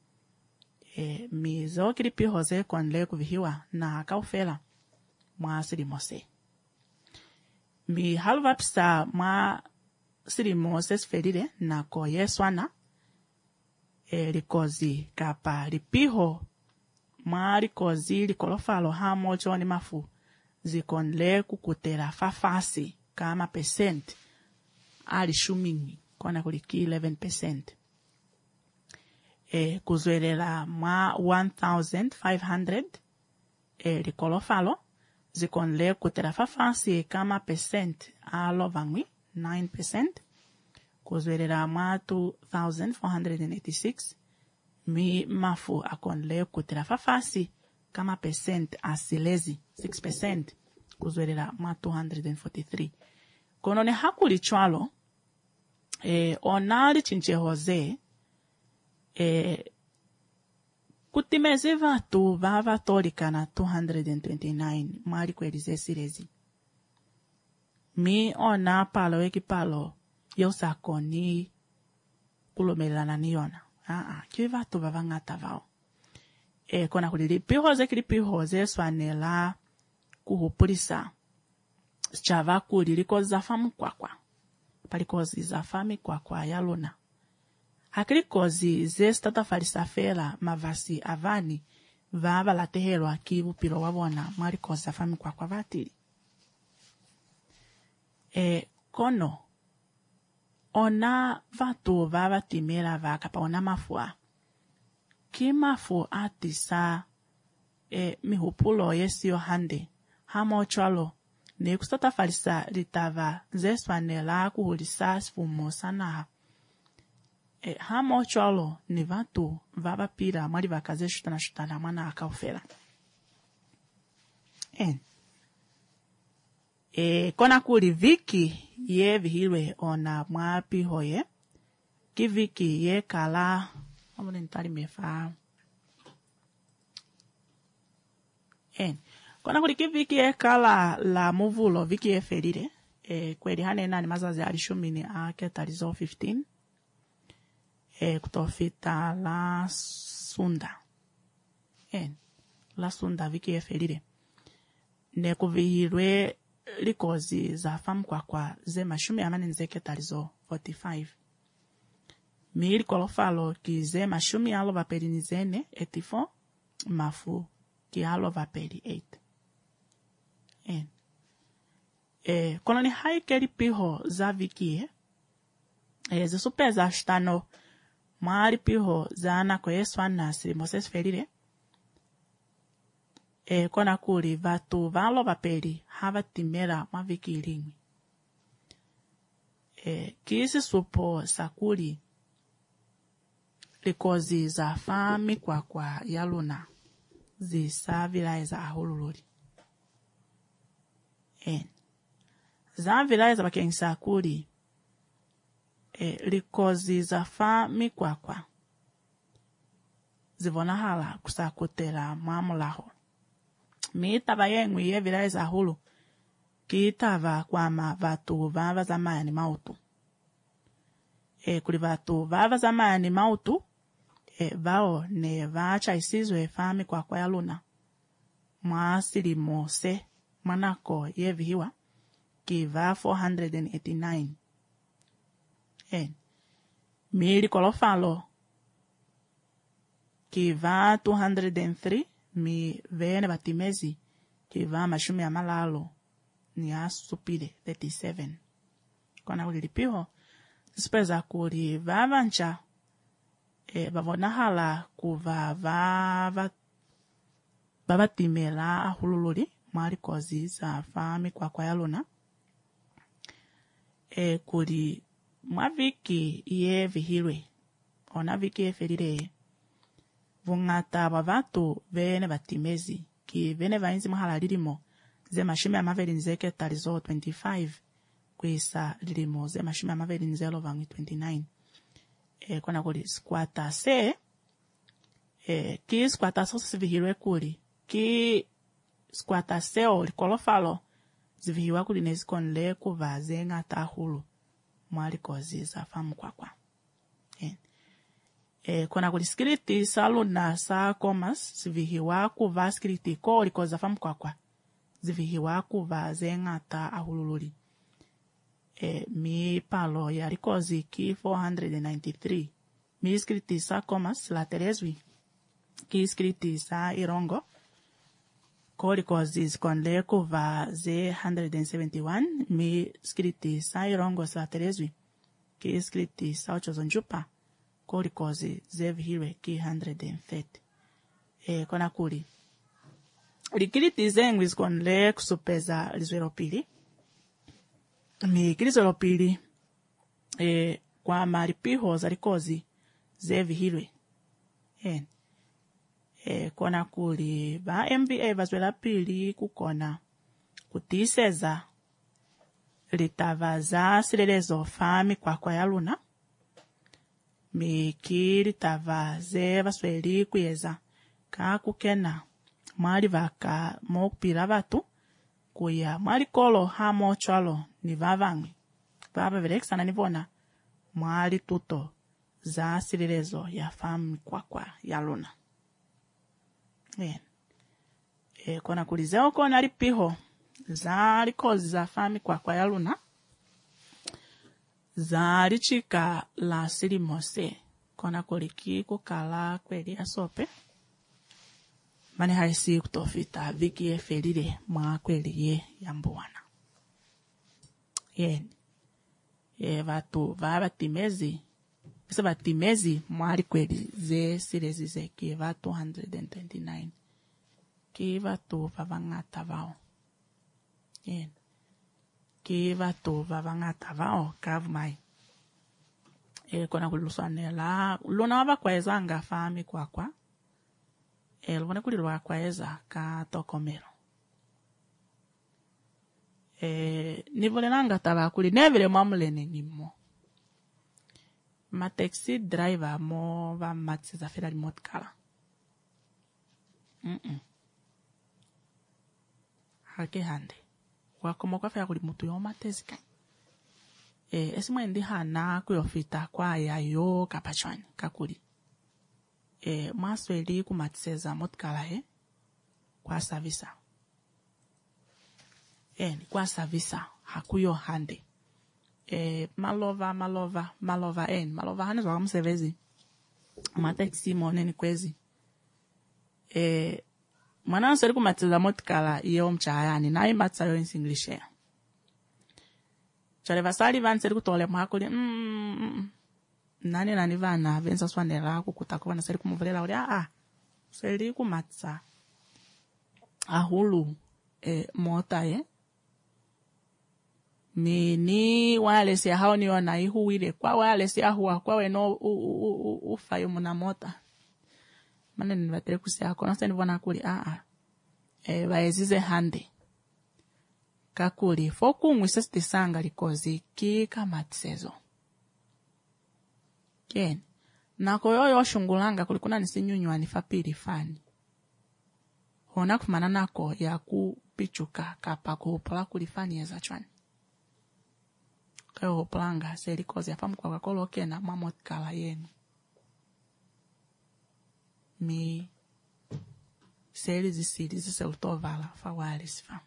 Mi zo kilipiho ze konle kuvihiwa na kaufela mwa silimose. Mi halvapsa mwa silimose sferire na ko yeswana. Likozi kapa lipiho mwa likozi likolofalo hamo choni mafu zikonle kukutera fafasi kama percent ali shumingi kona kuliki 11%. Kuzwelela mwa 1,500 likolofalo zikonle kutera fafasi kama percent alo vangwi 9%. Kuzwelela mwa 2,486 mi mafu akonle kutera fafasi kama percent asilezi 6%. Kuzwelela mwa 243. Konone hakuli chwalo onali chinche hoze kutimeze vatu vava tolika na 229 mali kwelize sirezi. Mi ona palo ekipalo yosakoni kulomelana niona. Kiwi vatu vava ngata vao. Kona kulili pihoze kili pihoze swanela kuhupulisa. Chava kulili koza famu kwa. Palikozi za fami kwa ya luna. Hakili kozi ze stata farisafela mavasi avani vava la tehelo akivu pilo wabona mwari kozi za fami kwa vatili. Kono ona vatu vava timela vaka pa ona mafua. Ki mafu atisa mihupulo yesio hande hamo chwalo. Ne kustata falisa litava zeswanela kuhulisa sfumo sana. Hamo cholo ni vatu vava pira mwali vakaze shutana mwana akaufela. Kona kuli viki ye vihilwe ona mwapi hoye. Ki viki ye kala. Omune ntali mefa. Kona kuli ki viki ye kala la muvulo viki ye ferire. Kweli hane nani mazazi alishumini ake talizo 15. Kutofita la sunda. La sunda viki ye ferire. Ne kuvihilwe likozi za famu kwa ze mashumi amani nzeke talizo 45. Mili kolofalo ki ze mashumi alo vaperi nizene 84 mafu ki alo vaperi 8. Koloni haikeli piho za vikie. Ze supe za shtano maali piho za anako yeswa nasiri Moses ferire. Kona kuli vatu valo vaperi hava timera maviki ilingi. Kisi supo sakuli likozi za fami kwa yaluna zisa vilai za ahululuri. Za vilai za bakengi sakuli likozi za fami kwa zivona hala kusakutela mamulaho. Mitava yengu ye vilai za hulu kitava kwa vatu vava zamani mautu. Kuli vatu vava zamani mautu vao ne vacha isizwe fami kwa yaluna mwasili mose manako ye vihiwa kiva 489. Mili kolofalo kiva 203 mi vene batimezi kiva mashumi ya malalo ni asupide 37. Kona ulilipiho speza kuli vavancha bavona hala kuva babatimela ahululuri mwali kozi za fami kwa yaluna. Kuli mwaviki ye vihilwe ona viki ye ferire vungata bavatu vene batimezi ki vene vainzi mahala lilimo ze mashime amaveli nzeke talizo 25 kwisa lilimo ze mashime amaveli nzelo vangi 29. Kona kuli squata se ki squata so sivihilwe kuli ki squata se o likolofalo zivihiwa kuli nezikon le kuva zenga tahulu mwali kozi za famu kwa. Kona kuli skriti saluna sa komas zivihiwa kuva skriti ko likoza famu kwa zivihiwa kuva zenga ta ahululuri. Mi palo ya likozi ki 493. Mi skriti sa komas la terezwi ki skriti sa irongo ko likozi zikonle kuva ze 171. Mi skriti sa irongo sa terezwi ki skriti sa ochozonjupa ko likozi ze vihilwe ki 130. Kona kuli likiliti zengwi zikonle kusupeza lizwelo pili. Mi kilizwelo pili kwa maripiho za likozi ze vihilwe. Kona kuli ba MBA vazwela pili kukona kutiseza litavaza silelezo fami kwa yaluna. Miki litavaze vasweli kuyeza kakukena mwali vaka mokupila vatu kuya mwali kolo hamo chwalo ni vavangi baba velekisana nivona mwali tuto za silelezo ya fami kwa yaluna. Kona kulizeo kona lipiho za likozi za fami kwa yaluna za lichika la silimose. Kona kuliki kukala kweli asope mani haisi kutofita viki ye ferire mwa kweli ye yambuwana. Vatu vabatimezi bisa batimezi mwali kweli ze silezi ze kiva 229 kiva tu vavangata vao. Kiva tu vavangata vao kavumai. Kona kuluswane la luna waba kweza nga fami kwa luvone kulilwa kweza ka tokomero. nivolelanga tabakuli nevele mwamulene nimo ma taxi driver mo va matsiza fela remote kala hake hande wakomo kwa fela kuli mutu yo matezika esimwe ndi hana kuyofita kwa yayo kapachwani kakuli masweli kumatseza motkala kwa servisa kwa servisa hakuyo hande malova hane zwa msevezi mataxi moneni kwezi mwana nseri kumatseza motkala iyo mchayani na imatsayo in English chale vasali vanseri kutole mwakuli nani vana venza swanela kukutako vana seri kumuvulela uli seri kumatsa ahulu mota mini wale si hao ni wana ihuwile kwa wale si ahuwa kwa weno ufayo muna mota mane nivatere kusia kona sani vana kuli vaezize hande kakuli foku mwisesti sanga likozi kika matsezo ken nako yoyo shungulanga kulikuna nisinyunywa nifapiri fani hona kumana nako ya kupichuka kapa kuhopola kulifani eza chwani kayo hopolanga seli kozi ya famu kwa kakolo kena mamot kala yenu mi seli zisili ziseutovala fawali sifa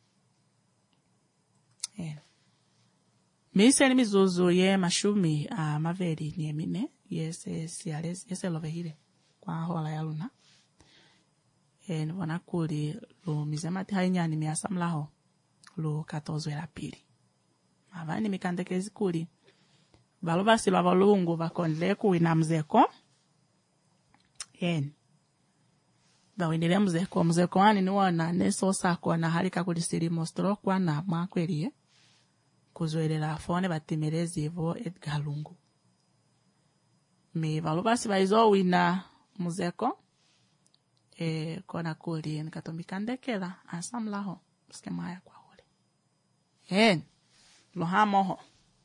Miseli mizuzu ye mashumi maveri nyemine yese lovehile kwa hola ya luna nivona kuli lu mizemati hainyani miasamlaho lu 14 la pili mavani mikandekezi kuli valo vasilwa valungu vakonile kuwina mzeko vawinile mzeko wani niwona neso sako na halika kulisiri mostro kwa na makwelie kuzoelela fone batimelezi evo Edgar Lungu mi valubasi baizo wina muzeko kona kuli nikatomikandekela asamlaho skemaya kwa hole lohamoho.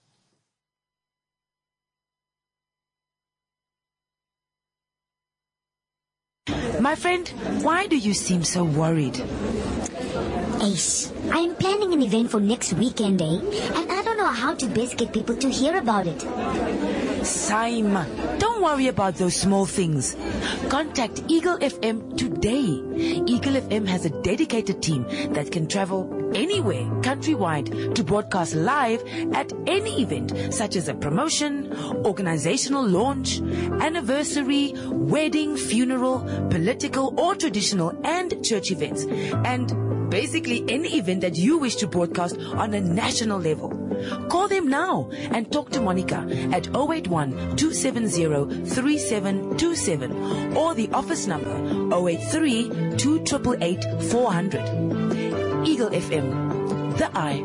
My friend, why do you seem so worried? Ace, I'm planning an event for next weekend, and I don't know how to best get people to hear about it. Simon, don't worry about those small things. Contact Eagle FM today. Eagle FM has a dedicated team that can travel anywhere countrywide to broadcast live at any event, such as a promotion, organizational launch, anniversary, wedding, funeral, political or traditional and church events, and basically any event that you wish to broadcast on a national level. Call them now and talk to Monica at 081-270-3727 or the office number 083-288-400. Eagle FM, the eye.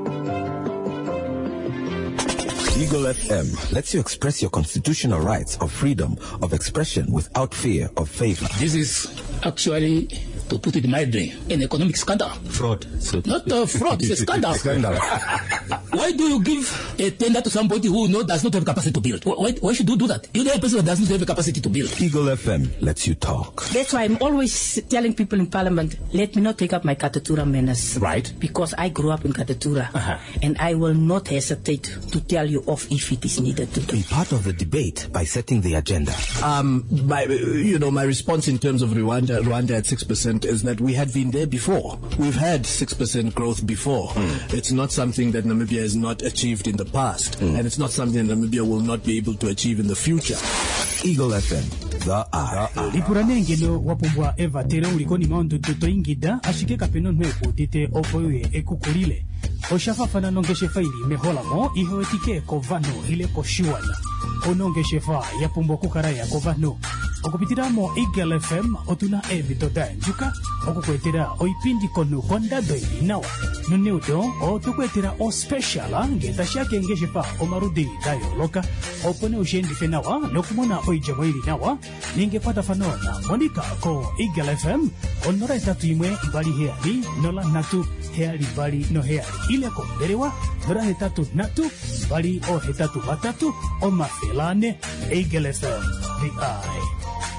Eagle FM lets you express your constitutional rights of freedom of expression without fear of favor. This is actually, to put it mildly, an economic scandal. Fraud. Not fraud, it's a scandal. Why do you give a tender to somebody who does not have capacity to build? Why should you do that? You know a person that does not have a capacity to build. Eagle FM lets you talk. That's why I'm always telling people in Parliament, let me not take up my Katatura manners. Right. Because I grew up in Katatura. And I will not hesitate to tell you off if it is needed to do. Be part of the debate by setting the agenda. My response in terms of Rwanda at 6% is that we had been there before. We've had 6% growth before. It's not something that Namibia has not achieved in the past. And it's not something that Namibia will not be able to achieve in the future. Eagle FM, the eye. Lipuranengelo wapumbwa Eva tere ulikoni maondo toto ingida ashike kapeno nweko tite opoye ekukulile. Oshafa fana nongeshe faili mehola mo iho etike kovano ile koshiwana. Onongeshe fa ya pumbo kukaraya kovano. okupitiramo Eagle FM otuna evitoda njuka okukwetera oipindi konu kondado inawa nuneudo otukwetera o special ngeta shake ngeshepa omarudi dayoloka opone ushendife nawa nokumona oijamo ili nawa ningepata fanona monika ko Eagle FM onora etatu imwe bali heali nola natu heali bali no heali ile konderewa nora hetatu natu bali o hetatu batatu o mafelane Eagle FM the eye.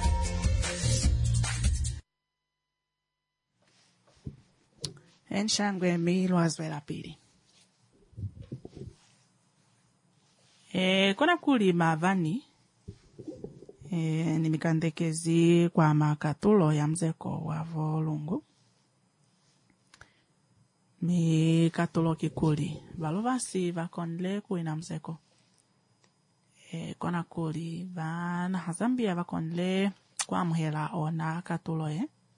Enshangwe milwazwela pili. Kona kuli mavani ni mikandekezi kwa makatulo ya mzeko wa volungu. Mikatulo kikuli valuvasi vakonle kuina mzeko. Kona kuli vana hazambia vakonle kwa muhela ona katulo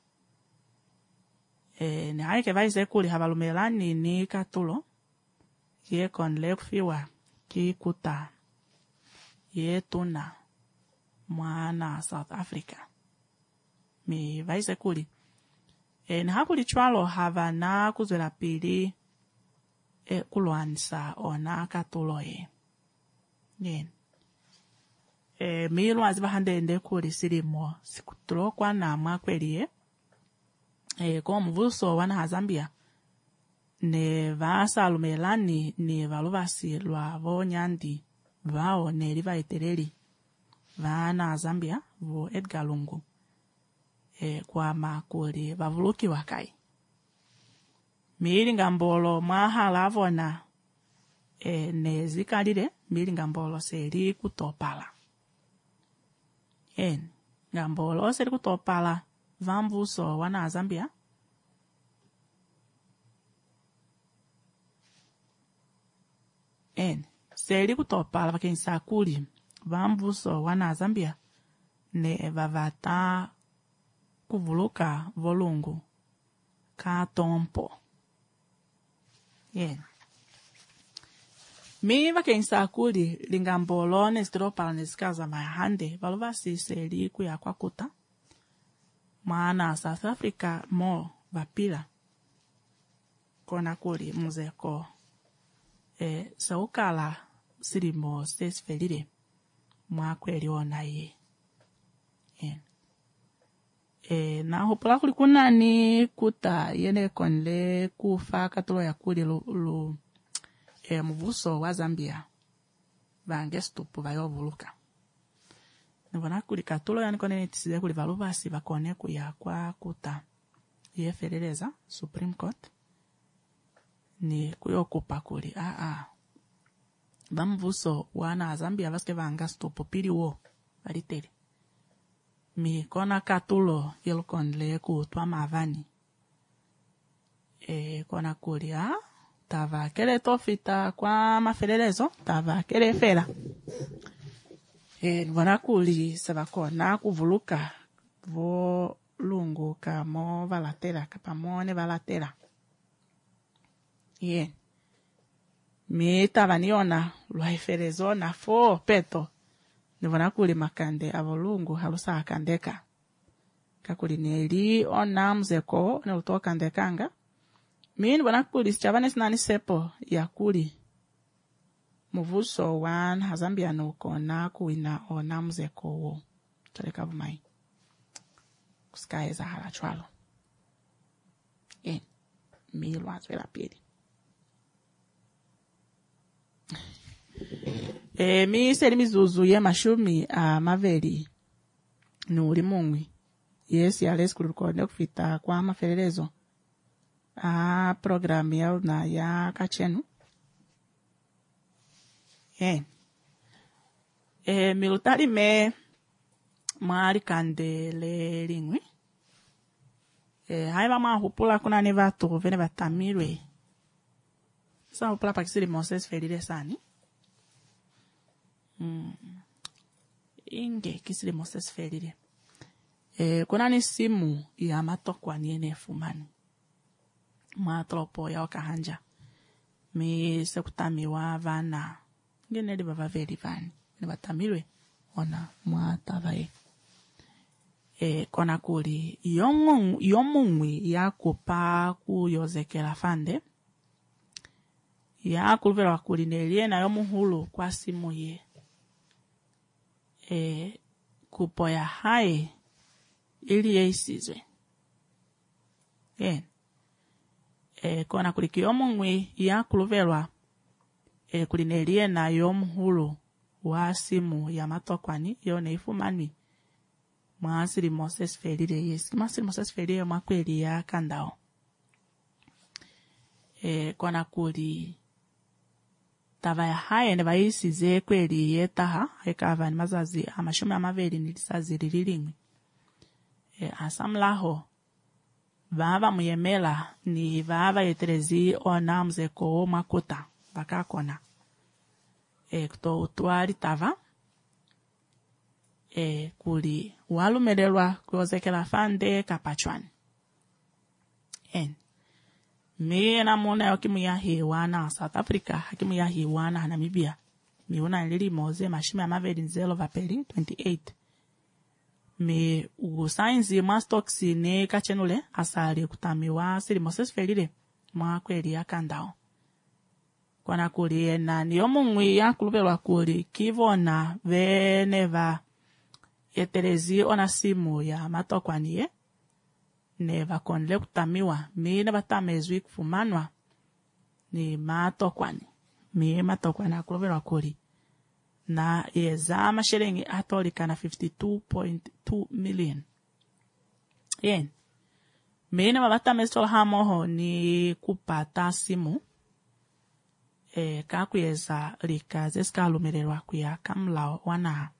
ni haike vaise kuli havalumelani ni katulo ye konle kufiwa kikuta ye tuna mwana South Africa mi vaise kuli ni hakuli chwalo havana kuzwela pili kulwanisa ona katulo mi lwazi vahandende kuli silimo sikutulo kwa namwa kweli kwa mvuso wana hazambia ne vasa lumelani ne valuvasi lwa vonyandi vao ne liva itereli vana hazambia vo Edgar Lungu kwa makuli vavuluki wakai milinga mbolo mahala vona ne zikalile milinga mbolo seri kutopala ngambolo seri kutopala vamvuso wana Zambia seri kutopala vakenisa kuli vamvuso wana Zambia ne vavata kuvuluka volungu ka tompo mi vakenisa kuli lingambolo ne stropala ne zikaza mahande valuvasi seri kuya kwa kuta mwana South Africa mo vapila kona kuli muzeko saukala silimo sesfelile mwakweli ona ye na hopula kuli kunani kuta yene konle kufa katulo ya kuli lu muvuso wa Zambia vange stupu vayovuluka nivona kuli katulo yani kone tisize kuli valuvasi vakone kuya kwa kuta yefereleza Supreme Court ni kuyokupa kuli vamvuso wana Zambia vaske vanga stupu pili wo valiteli mi kona katulo yelukonle kutwa mavani kona kuli tava kele tofita kwa maferelezo tava kele fera nivona kuli savakona kuvuluka vo lungu kamo valatela kapamone valatela mi tava niona lwaiferezo na fo peto nivona kuli makande avolungu halusa akandeka kakuli neli ona mzeko neluto kandekanga mi nivona kuli sichavane sinani sepo ya kuli muvuso wan hazambia nukona kuina ona mzeko wo toleka vumai kuskaeza hala chwalo mi lwazwela pili mi seri mizuzu ye mashumi maveli nuli mungwi yesi yales kulukone kufita kwa maferelezo programu ya na ya kachenu milutari me mwali kandele lingwi haiva mahupula kuna ni vatu vene vatamirwe sa hupula pakisiri Moses felile sani inge kisiri Moses felile kuna ni simu ya matokwa niene fumani matropo ya wakahanja mi sekutamiwa vana ngene di baba veli vani ne batamirwe ona mwatavae kona kuli yomungwi ya kupa kuyozekela fande ya kuluvela kuli nelie na yomuhulu kwa simu ye kupoya hae ili yeisizwe kona kuli kiyomungwi ya kuluvelwa kuli nelie na yomuhulu wa simu ya matokwani yone ifumani mwasiri Moses Ferire yes mwasiri Moses Ferire mwakweli ya kandao kona kuli tavaya haye ne bayisize kweli yetaha ekava ni mazazi amashumi amaveli nilisazi lililimwe asamlaho baba muyemela ni baba yeterezi ona mzeko makuta bakakona kuto utwali tava kuli walumelelwa kuyozekela fande kapachwani mi namuna yokimu ya hiwana South Africa hakimu ya hiwana Namibia miuna nilili moze mashime amaveli nzelo vapeli 28 mi usainzi mastoksi ne kachenule asali kutamiwa sili Moses Ferire mwa kweli ya kandao kwana kuli na niyomungwi ya kulubelwa kuli kivona veneva yeterezi ona simu ya matokwaniye neva konle kutamiwa mine batamezwi kufumanwa ni matokwani mi matokwana akulubelwa kuli na yeza mashilingi atolika na 52.2 million mine batamezwi tola hamoho ni kupata simu kakuyeza likaze skalumelelwa kuya kamlao wana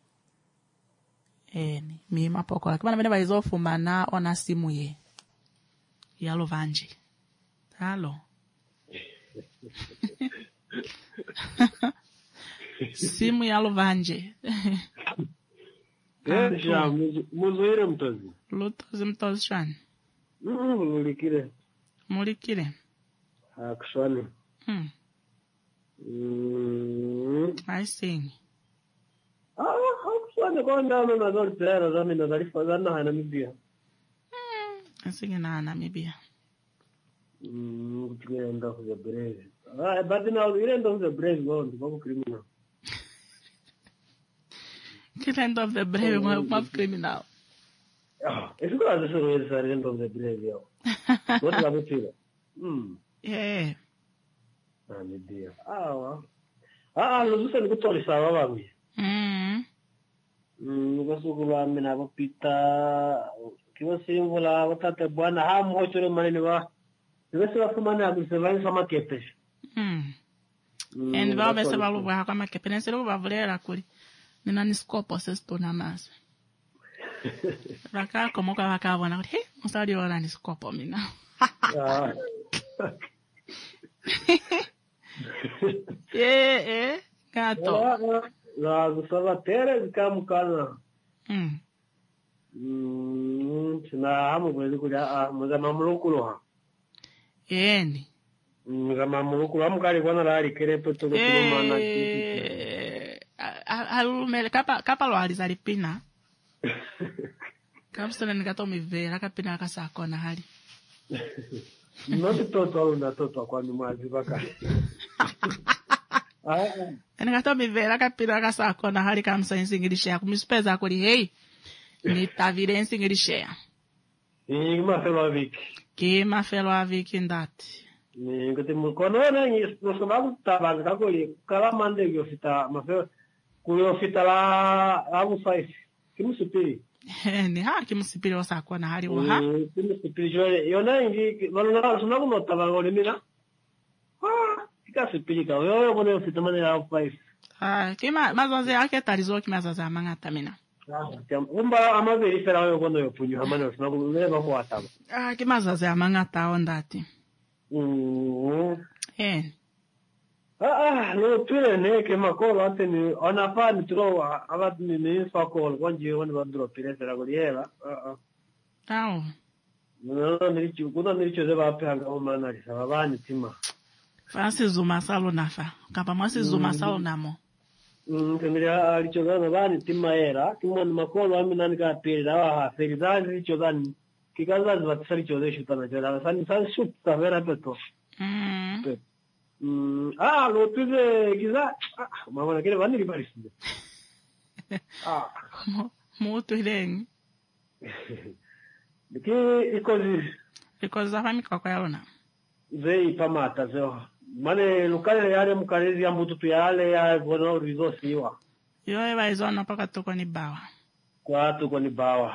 mi mapokola kibana bene baizofumana ona simu ye yalo vanje halo simu yalo vanje ya muzoire mtozi lutozi mtozi shani mulikire akuswani I sing. Akuswani kwa ndama mazori tera zami na zarifa zana hana Namibia. I sing na Namibia. Kuchukua enda kuza brave. But now you end of the brave gone. Kwa criminal. Kill end of the brave kwa criminal. It's good as a end of the brave yo. What about you? Yeah. Namibia. Luzusa nikutoli sawa wami. Nikasukula mina wapita kiwa simbola watate bwana hamu hochore manini wa nikasiwa kumana akusevani sama kepesh. And baba seba luwa kama kepe neselo bavulera kuli nina niskopo sesto namasa. Raka komoka wakabona kuti he musali wala niskopo mina. Gato. La kusava tere zikamukana. Sina hamu kwezi kuja muzama mulukulu ha. Muzama mulukulu hamukali kwana la kerepe tolo kulumana. Alumele kapa lo alizalipina. Kapsana nikato mivera kapina kasakona hali. Noti toto na toto kwani mwazi baka. Nikato mivera kapina kasakona hali kamsa insingilisha kumispeza kuli hey. Nitavire insingilisha. Kima felo aviki ndati. Ngati mukono na nosobabu tabanga kuli kala mande yofita mafeo kuyofita la abu 5 kimusipiri. Ni kimusipiri wasakona hali wa kimusipiri jole yona ingi walona sunaku notaba ngoli mina kasipiri ka yo kono yofita mane la abu 5 kima mazoze yake talizo kima zaza mangata mina umba amaveri fera yo kono yopunyu hamana sunaku leba ko ataba kima zaza mangata ondati no tuile ne ke makolo ate ni ona fa ni tro avat ni fa kol konji woni vadro pire sera goliela no nirichu kuna nirichu zeba panga omana ri sabani tima Francis Zuma salo nafa kapa mwasi Zuma salo namo Kemira alichodana bani timaera kimwa ni makolo aminani ka pira wa feridani alichodani kikaza zvatsari chose shutana jara sani sani shutta vera peto lo tuze giza mama na kile vani liparisinde Muito ireng. Because zafami kwa yalona. Zei pamata zeo. Mane lukale yale mkalezi ya mbututu yale ya gono rizosi iwa. Yo eva izona paka tuko ni bawa. Kwa tuko ni bawa.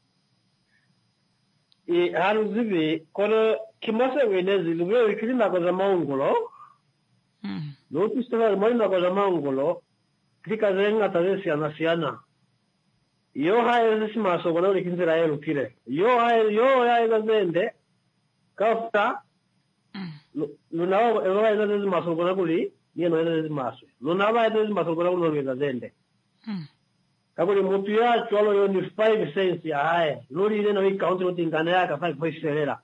Haru zivi, kono kimase wenezi, luwe wikili na koza maungolo. Lutu stela mwani na koza maungolo. Krika zenga tazesi anasiana. Yo hae zesi maso kono likinzira elu kire. Yo hae zazende. Kafta. Lunawa ewa eza zesi maso kono kuli. Niye no eza zesi maso. Lunawa eza zesi maso kono kuli zazende. Kakuli mutu ya chualo yo ni 5 cents ya hae. Luri ile no hii kaunti no tingane ya kafai kwa iserera.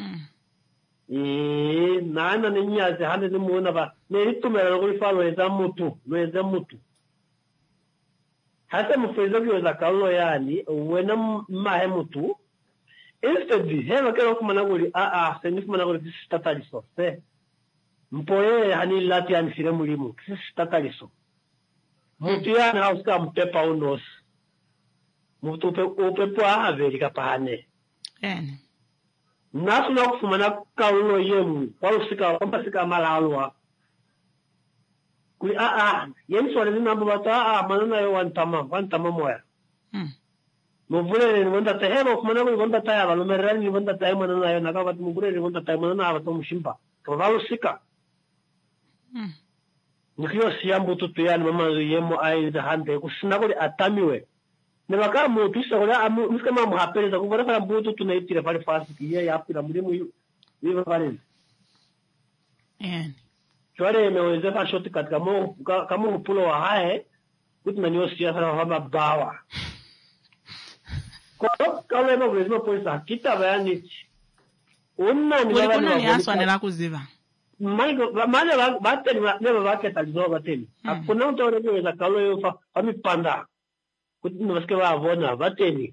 Naana ni nyaze hande ni muona ba. Ne itumela lukuli falo eza mutu. No eza mutu. Hasa mfezo kiweza kaulo yani, wena mahe mutu. Instead, hema kero kumana guli, seni kumana guli kisi tataliso. Mpoye hani lati yani fire mulimu, kisi tataliso. Mutu yani hauska mpepa unos. Mutu upepo haveri kapahane. Nasu na kufumana kaulo yemu, wamba sika mala alwa. Kuli yeni swale zina mbata manana yo wantama moya. Muvule ni wanda tahema kumana kuli wanda taya lumerani ni wanda taya manana yo naka watu mugure ni wanda taya manana abato mushimba. Tovalo sika. Nikiyo siyambu tutu yani mama yemo ai da hande kusina kuli atamiwe. Ne baka mu tusa kuli muska mamu hapeleza kuvara kala mbutu tunaitira pale fasi kiye yapira mulimu yiva pale. Chwale meweze fa shoti katika kama upulo wa hae kuti na nyosi ya sana hama bawa. Kwa kama ema kulezima polisa kita bayani unna ni wala kuna ni aswa nela kuziva. Mane bateni neba baketa lizo bateni. Hakuna mtu anaweza kalo yo fa amipanda. Kuti nabasike bavona bateni.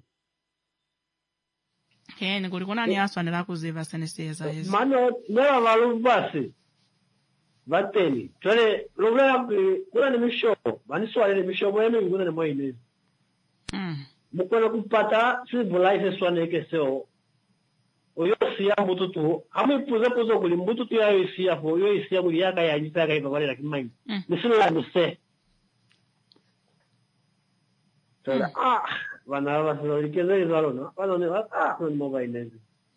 Ni kulikuna ni aswa nela kuziva seneseza yesu. Mane neba valu basi. Bateni, chole lugha kuna ni mishopo, bani swali ni mishopo yenu nguna ni moine. Mukona kupata si bulai se swane keseo. Oyo siya mbututu, hamu puza kuli mbututu ya isia fo, yo isia kuli yaka ya jisa kai bakale lakini mai. Nisino la nuse. Chole wana wasilolekeza izalo no. Wana ni mobile.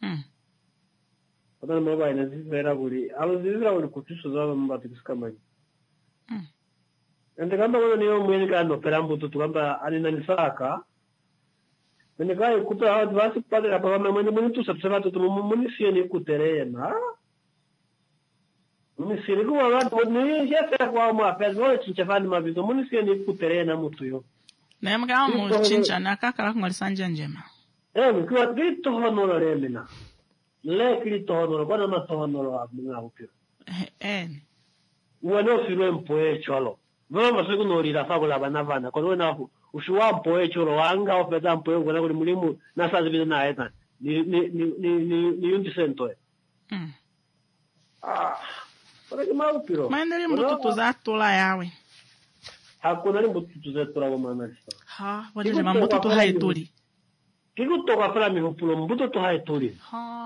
Wana mobile zizera kuli zizera kuli kutuso zaba mbatu kusikamani. Ende kamba kono niyo mwene kano perambutu tukamba aninanisaaka. Ende kai kupa hawa dvasi kupate kapa mwene tu sapsema tutu mwene siye ni kuterena. Mwene siye ni kuwa watu ni yase kwa mwapezi mwene chinchafani mabizo mwene siye ni kuterena mutu yo. Na ya mga amu chincha na kakala kungalisanja njema. Kwa grito honoro remina. Le grito honoro, kwa nama to honoro wa mga upio. Uwane ufirwe mpoe cholo. Vama masiku norira fagula banavana. Kwa na ushuwa mpoe cholo wanga ofeta mpoe kwa kuli mulimu nasa zibida na aetan. Ni yundi sentoe. Kwa kima upiro. Maendeli mbututu za tula yawe. Hakuna ni mbututu za tula wa manalisa. Wajile mbututu haituli. Kiku toka fila mihupulo mbututu haituli.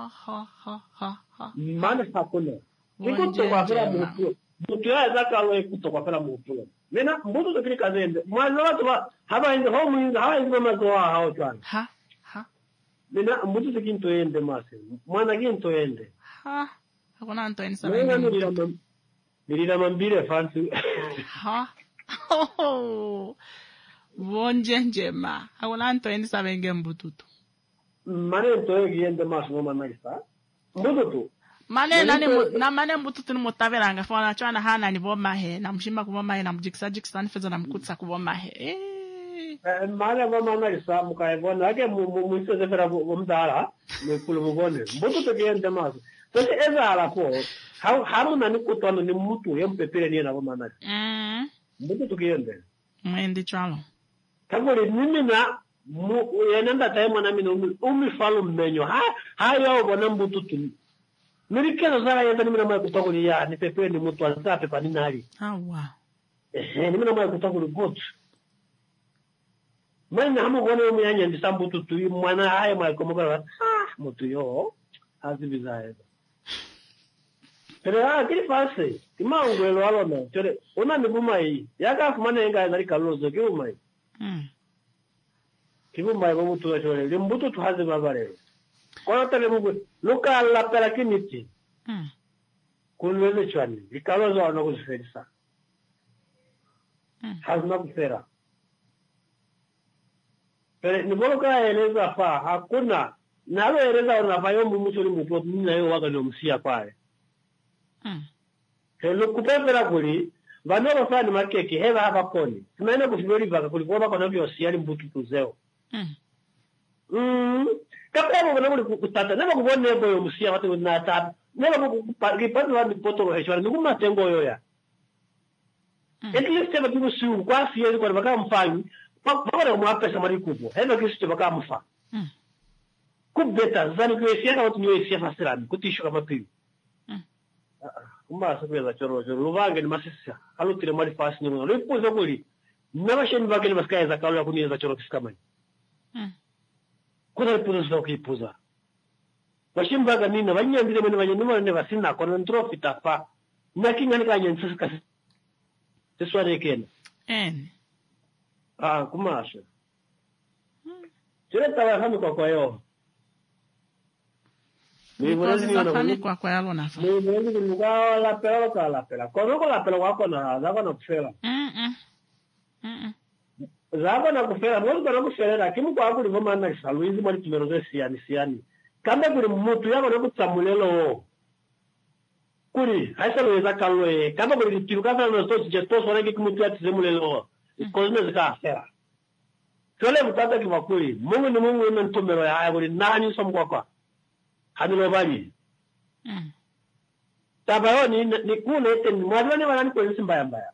Mane hakuna. Kiku toka fila mihupulo. Mbutu ya zaka awe kutoka fila mihupulo. Mena mbututu kili kazende. Mwana watu wa haba hindi homu hindi hawa hindi mazoa hao chwani. Mena mbututu kinto ende mase. Mwana kinto ende. Hakuna anto ende sabengi. Nilina mambile fansi. Bonje njema. Hakuna nto endi sabenge mbututu. Mane nto yende masu ngoma naisa. Mbututu. Mane mbututu ni mutaveranga. Fwana chwana hana ni boma he. Na mshimba kuboma he. Na mjikisa ni feza na mkutsa kuboma he. Mane boma naisa. Mukaebona. Ake mwise zefera mdala. Mwikulu mbone. Mbututu yende masu. Sasa eza alapo. Hamu na nikutoano ni mtu. Yempepele niye na boma naisa. Mbututu yende. Mwendi chalo. Kagoli nimina yenenda tayo na mina umifalo mmenyo. Hayo bona mbututu. Nilikezo zara yenda nimina mwa kutagoli ya ni pepe ni mtu alzape pa ninari. Wow. Nimina mwa kutagoli good. Mwana hamu gone umyanya ndisambu tutu mwana haya mwa komogala. Mtu yo azibizaye. Pero kiri fase. Timango elo alona. Tere ona nibumai. Yaka fumane nga nari kalozo kibumai. Kibumai bo mutu chore. Limbutu tuhaze babare. Kono tele mugo luka la pela kiniti. Kunweze chwani. Likalozo ana kuziferisa. Hazna kufera. Pero niboloka eleza fa hakuna nalo eleza unafayo mumusuri mutu ninayo waka ndo msia pale. Hello kupepera kuli vano bafani makeke heba hapa koni tunaenda kufigori baka kulikuwa kwa navyo siali mbutu tuzeo kapemo bana kuli kutata neba kubone boyo musia watu na tata neba kupatu wa poto heshwa ni kuma tengo yoya at least teba kibusu kwa siye kwa baka mfanyi baka mu apesa mari kubo heba kisu baka mfa kubeta zani kuyesia watu nyoyesia fasirani kutisho kama piu Kumba sakweza choro luvange ni masisa alutire mali fasi nyuma lipuza kuli nabasheni bageni maskaya kalu ya kuniza choro kisikama kuna lipuza zokipuza basheni baga nina banyandire mene banyandima ne basina kono trophy tafa nakinga ni kanya nsika tesware kena kumasha tire tawa hamu kwa yo Nifani kwa yalo nafa. Ni lugar la pela. Conozco la pela wako na zaba na kufela. Zaba na kufela, mwanzo na kufela lakini kwa hapo livoma na saluizi mali tumeroze siani. Kama kuri mtu yako na kutsamulelo. Kuri, haisa weza kalwe. Kama kuri tiruka fela no sto jesto sona ki mtu atizemulelo. Kozme zika fela. Tole mtata ki wakuri. Mungu ni Mungu ina ntomero ya haya kuri nani somkwa kwa. Hadilo bali. Tabayo ni kuna ete ni mwadwane wana ni kwenye mbaya mbaya.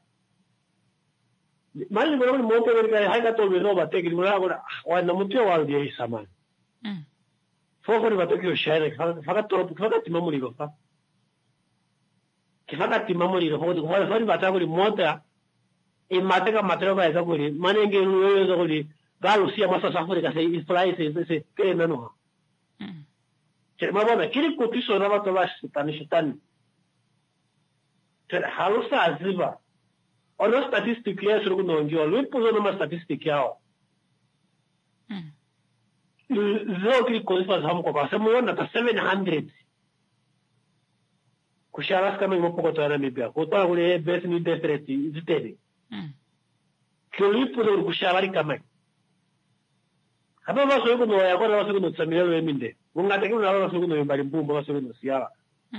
Mali mbona ni mwote wika haika tolwe roba teki ni mwana wana mutio waldi ya isamani. Foko ni watoki ushaire faka toropu kifaka timamu ligo fa. Kifaka timamu ligo foko kwa fari batako ni mwota imateka matero kwa eza kuli manenge uwewe eza kuli galu siya masa safuri kasi isfrai se kere nanuha. Mabona kili kutiso na watu wa shitani. Tena halusa aziba. Ono statistic ya suru kunongiwa. Luipuzo na statistic yao. Zio kili kutiso hamu kwa semu yona ta 700. Kusharas kama imopoko toa na mibia. Kutoa kule besi ni desperate zitedi. Luipuzo kushabari kama. Hapa waso yuko no yakona waso yuko no tsamilelo eminde. Mungate kimi na waso yuko no mbali mbumbo waso yuko no siala.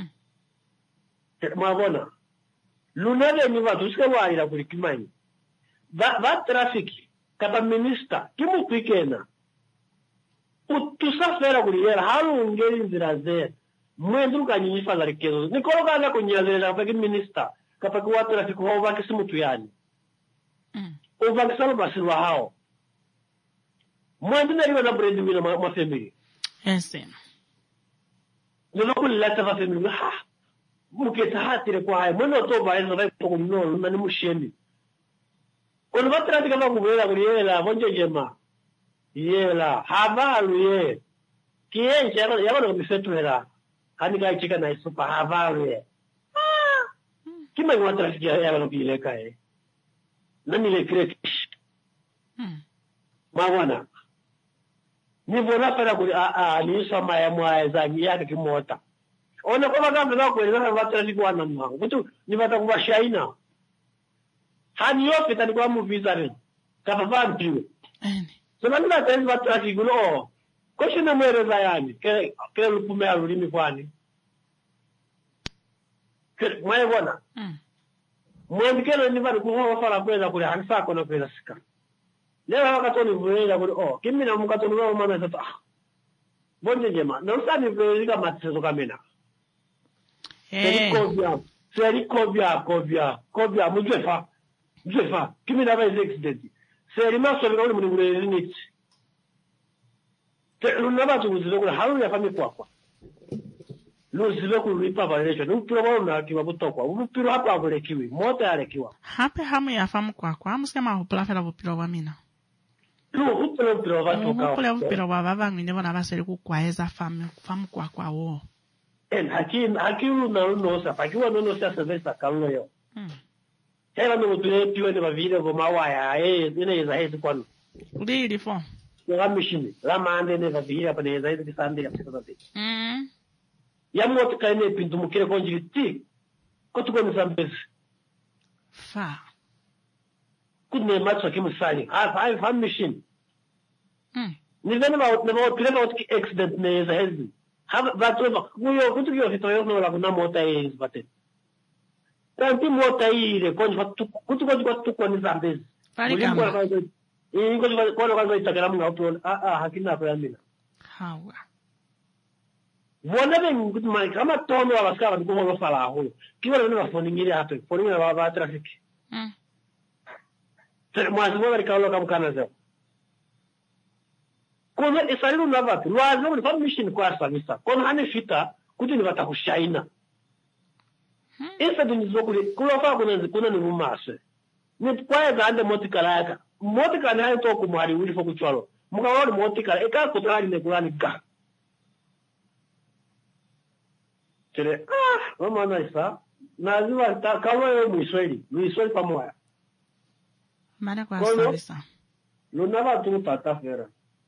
Mabona. Lunade ni watu sika waira kuli kimani. Va trafiki kapa minister kimu pikena. Utusafera kuli yera halu ngeli nziraze. Mwendu kanyifa la rikezo. Nikoloka na kunyazela pa minister kapa kwa trafiki ho ba kisimu tuyani. Ova kisalo basilwa hao. Mwandu na riwa na brendi wina mafemiri. Yes. Nilo kulilata mafemiri. Muketa hatire kwa haya. Mwendo toba eza vai poko mnolu na ni mushemi. Ono batrati kama kubela kuliyela. Vonje jema. Yela. Havalu ye. Kienche yabano kumisetu hela. Hanika ichika na isupa. Havalu ye. Kima yi watrati yabano kuileka ye. Nani le krekish. Mawana. Nivona fera kuli ni sama ya mwa zangi yake kimota. Ona kwa kama ndio kueleza watrati kwa namna. Mtu ni wata kwa shaina. Hani yote tani kwa mu visa re. Kapa vampiwe. Sema nina tani watrati gulo. Koshi na mweleza yani. Kile lupume alulimi kwani. Mwae bona. Mwendikelo ni watu kuhoa fara kweza kule hansa kono kweza sika. Leo wakatoni vuela kule kimi na mukatoni wao mama sasa. Bonje jema. Na usani vuela matsezo kamena. Seri kovia mujwefa. Jefa, kimi na ba accident. Se rimasto le cose muri rinitsi. Te non na ba tuzive kula haru ya fami kwa. Luzive kulipa valesho. Nupiro wana kiwa butokwa. Upiro hapa kulekiwi. Mota yalekiwa. Hape hamu ya famu kwa. Amusema hupula fela vupiro wa mina. Upiro upiro wa toka. Hupula upiro wa vava ngine wana baseri kukwaeza famu kwa wo. Hakiru na unosa. Pakiwa unosa sevesa kaluno yo. Hela no upiro ne bavile voma waya. Ine za hezi kwanu. Udi fo. La machine. La mande ne bavile pa ne za hezi kisande ya pita tabi. Ya moto kaine pintu mukire konjiri ti. Kotuko ni sambesi. Fa. Kudne matso kimusali. Ha machine. Ni vene ba pile ba accident ne za hezi. Ha ba to kuyo kutukiyo hitoyo no la kuna mota hezi bate. Tanti mota ile konji kutuko ni sambesi. Farigamba. Ingo kwa Instagram na upload hakina kwa mina. Hawa. Vona beng kama tono abaskaba ndiko fala aho. Kiwa na phone ngiri hapo. Phone ngiri ba traffic. Mwazi bari kaolo kam kana zao. Kono isaliru na vatu. Lwazo ni permission kwa samisa. Kono hane fita kuti ni batakushaina. Esa dunizokule kulofa kuna ni rumase. Ni kwaye gande motikala yaka. Motikala hayo to kumari uli fo kuchwalo. Mukawali motikala eka kutali ne kulani ga. Tere mama naisa nazima kama yo Mwiswahili pamoja. Maana kwa sabisa. Lunava tu tata fera.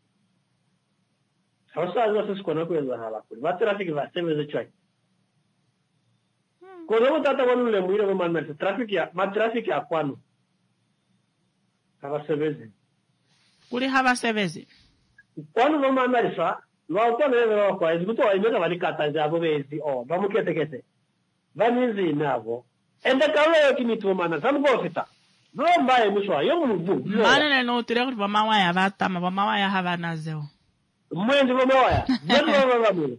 Hausa azo sisi kona kuweza halakuli. Traffic va semeze chai. Kono tata wanu le mwira mama naisa traffic ya kwano. Hava sevezi. Kuli hava sevezi. Kwano mama naisa Lwauta neve kwa ezikuto waimeka valikata jabo vezi vamukete vanizi navo ende kawe yokinitwo mana samgofita nomba emuswa yomubu mana no tire kuti vamawa ya vatama vamawa ya hava nazeo mwendi vamawa vamwe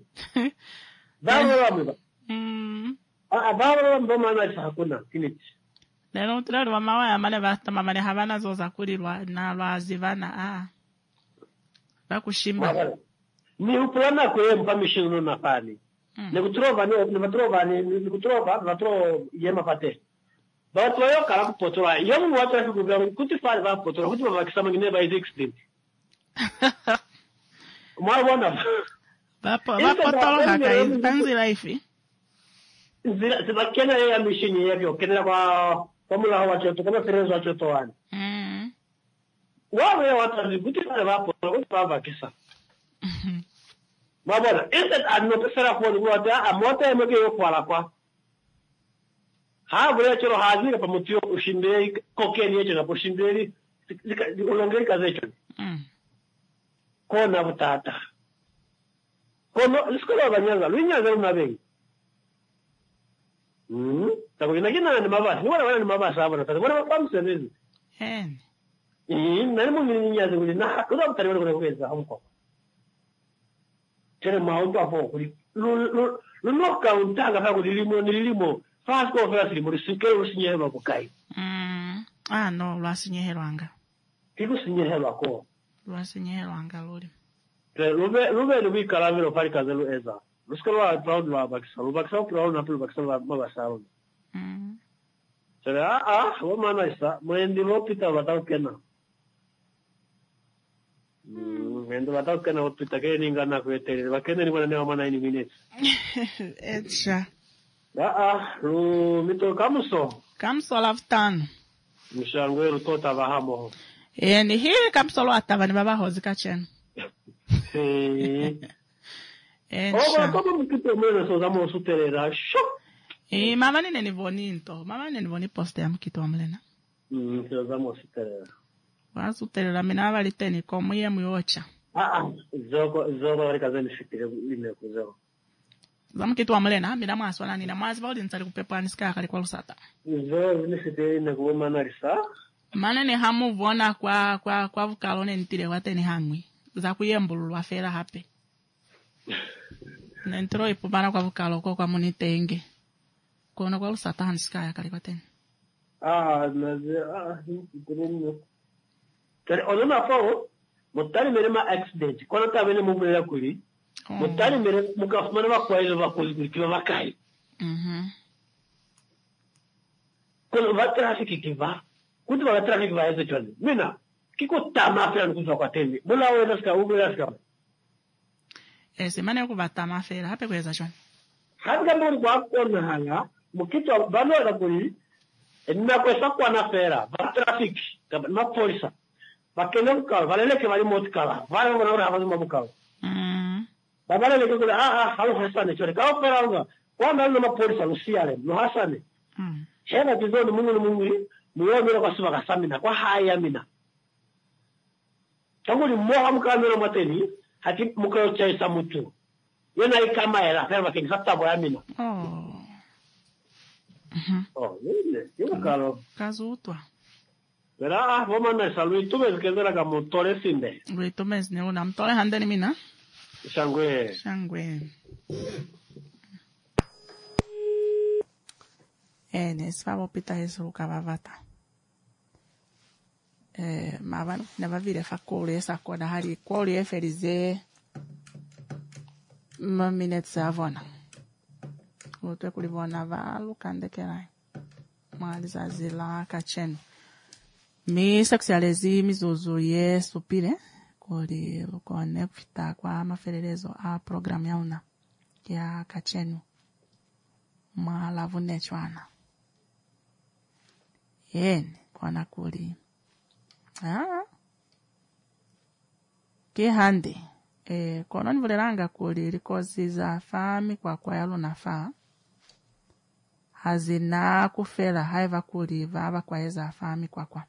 vamwe hakuna kiniti lero tire kuti vamawa ya mane vatama mane hava nazo zakulirwa na lwazivana vakushimba ni uplana kwe mkamishino na pani. Nikutrova vatro yema pate. But wayo kala kupotora. Yomu watu ya kukubia kuti fali va potora. Kuti mama kisama ngine ba is accident. Mwana. Vapotora haka tanzi life. Zila kena ya mishini yavyo. Kena kwa mula hawa choto. Kama serezo wa choto wani. Wawe watu kuti fali va potora. Kuti fali va kisa. Mabona, instead anotesera kwa ngota amota emeke yo kwala kwa. Ha bure choro hazira pamutio ushindei kokeni yecho na pushindei ulongeri kazecho. Kona butata. Kono iskola banyaga, lunyaga unabengi. Tako inagina ni mabasi, ni wana ni mabasi abana, tako wana pamsebezi. Nani mungi nyaga nguli na kuda butari wana kweza hamko. Tere maundu hapo kuli lunoka untanga pa nililimo fast go fast limo sikero usinyehelo kukai no lwasinyehelo anga kiku sinyehelo ako lwasinyehelo anga lori lube lubikala vero pali kazelu eza luskalo proud wa bakisa proud na bakisa mabasalo tere wamana isa mwendi lopita watakena Vendo batao kana hospita ke ninga na kuetere bakende ni bwana ne mama 9 minutes etcha lu mito kamso laftan mshangwe tota bahamo ni hii kamso lo atava ni baba hozi kachen kama mkito mwene so zamo suterera sho mama ni voninto mama ni voni poste ya mkito amlena so zamo suterera wasuterera mina valiteni komu ye muyocha zogo wali kazeni fikire line kuzo zamkitu amlena mina maswala nina mwazi baudi nsali kupepa niska kali kwa lusata zogo ni fikire line kuwa manarisa mana ni hamu vona kwa vukalone nitire wate ni hangwi za kuyembulu wafera hape nentro ipubana kwa vukalo kwa munitenge kono kwa lusata niska kali kwa teni ono na fo mutali mere ma accident kono ta bene mu bela kuli mutali mere muka fumana ba kwa ile ba kuli kiba bakai kono ba traffic kiba kutu ba traffic ba yezo choni mina kiko tama fera kuzo kwa temi bula wewe ska ubela ska semana ko batama fera hape kweza choni hanga mbona kwa kona hala mukito bano la kuli na kwesa kwa na fera ba traffic na polisa bakene mukalo valele ke bali motkala vale ngona ora habazu mabukalo babale le ko halo hasane chore ka opera nga kwa ndalo na polisa lusiale no hasane hena tizo mungu muyo mira kwa suba kasamina kwa haya mina tangu ni moha mukalo mateni hati mukalo chaisa mutu yena ikama era fera kinsa tabo ya mina yule yukalo kazutwa Verá, vamos a Luis Tumes, que es de la Camotore Sinde. Luis Tumes, ne una mtore handani mina. Shangwe. Ne svavo pita Yesu kavavata. Mavan neva vire fa kole esa koda hari kole ferize maminet savona. Wote kulivona va lukande kerai. Maliza zila kachenu. Mi sexualizi mizozo supire kuli lukone kufita kwa mafererezo a program yauna ya kachenu malavu nechwana kwana kuli kihande kono nivuleranga kuli likozi za fami kwa yalo nafa hazina kufela haiva kuli vava kwa eza fami kwa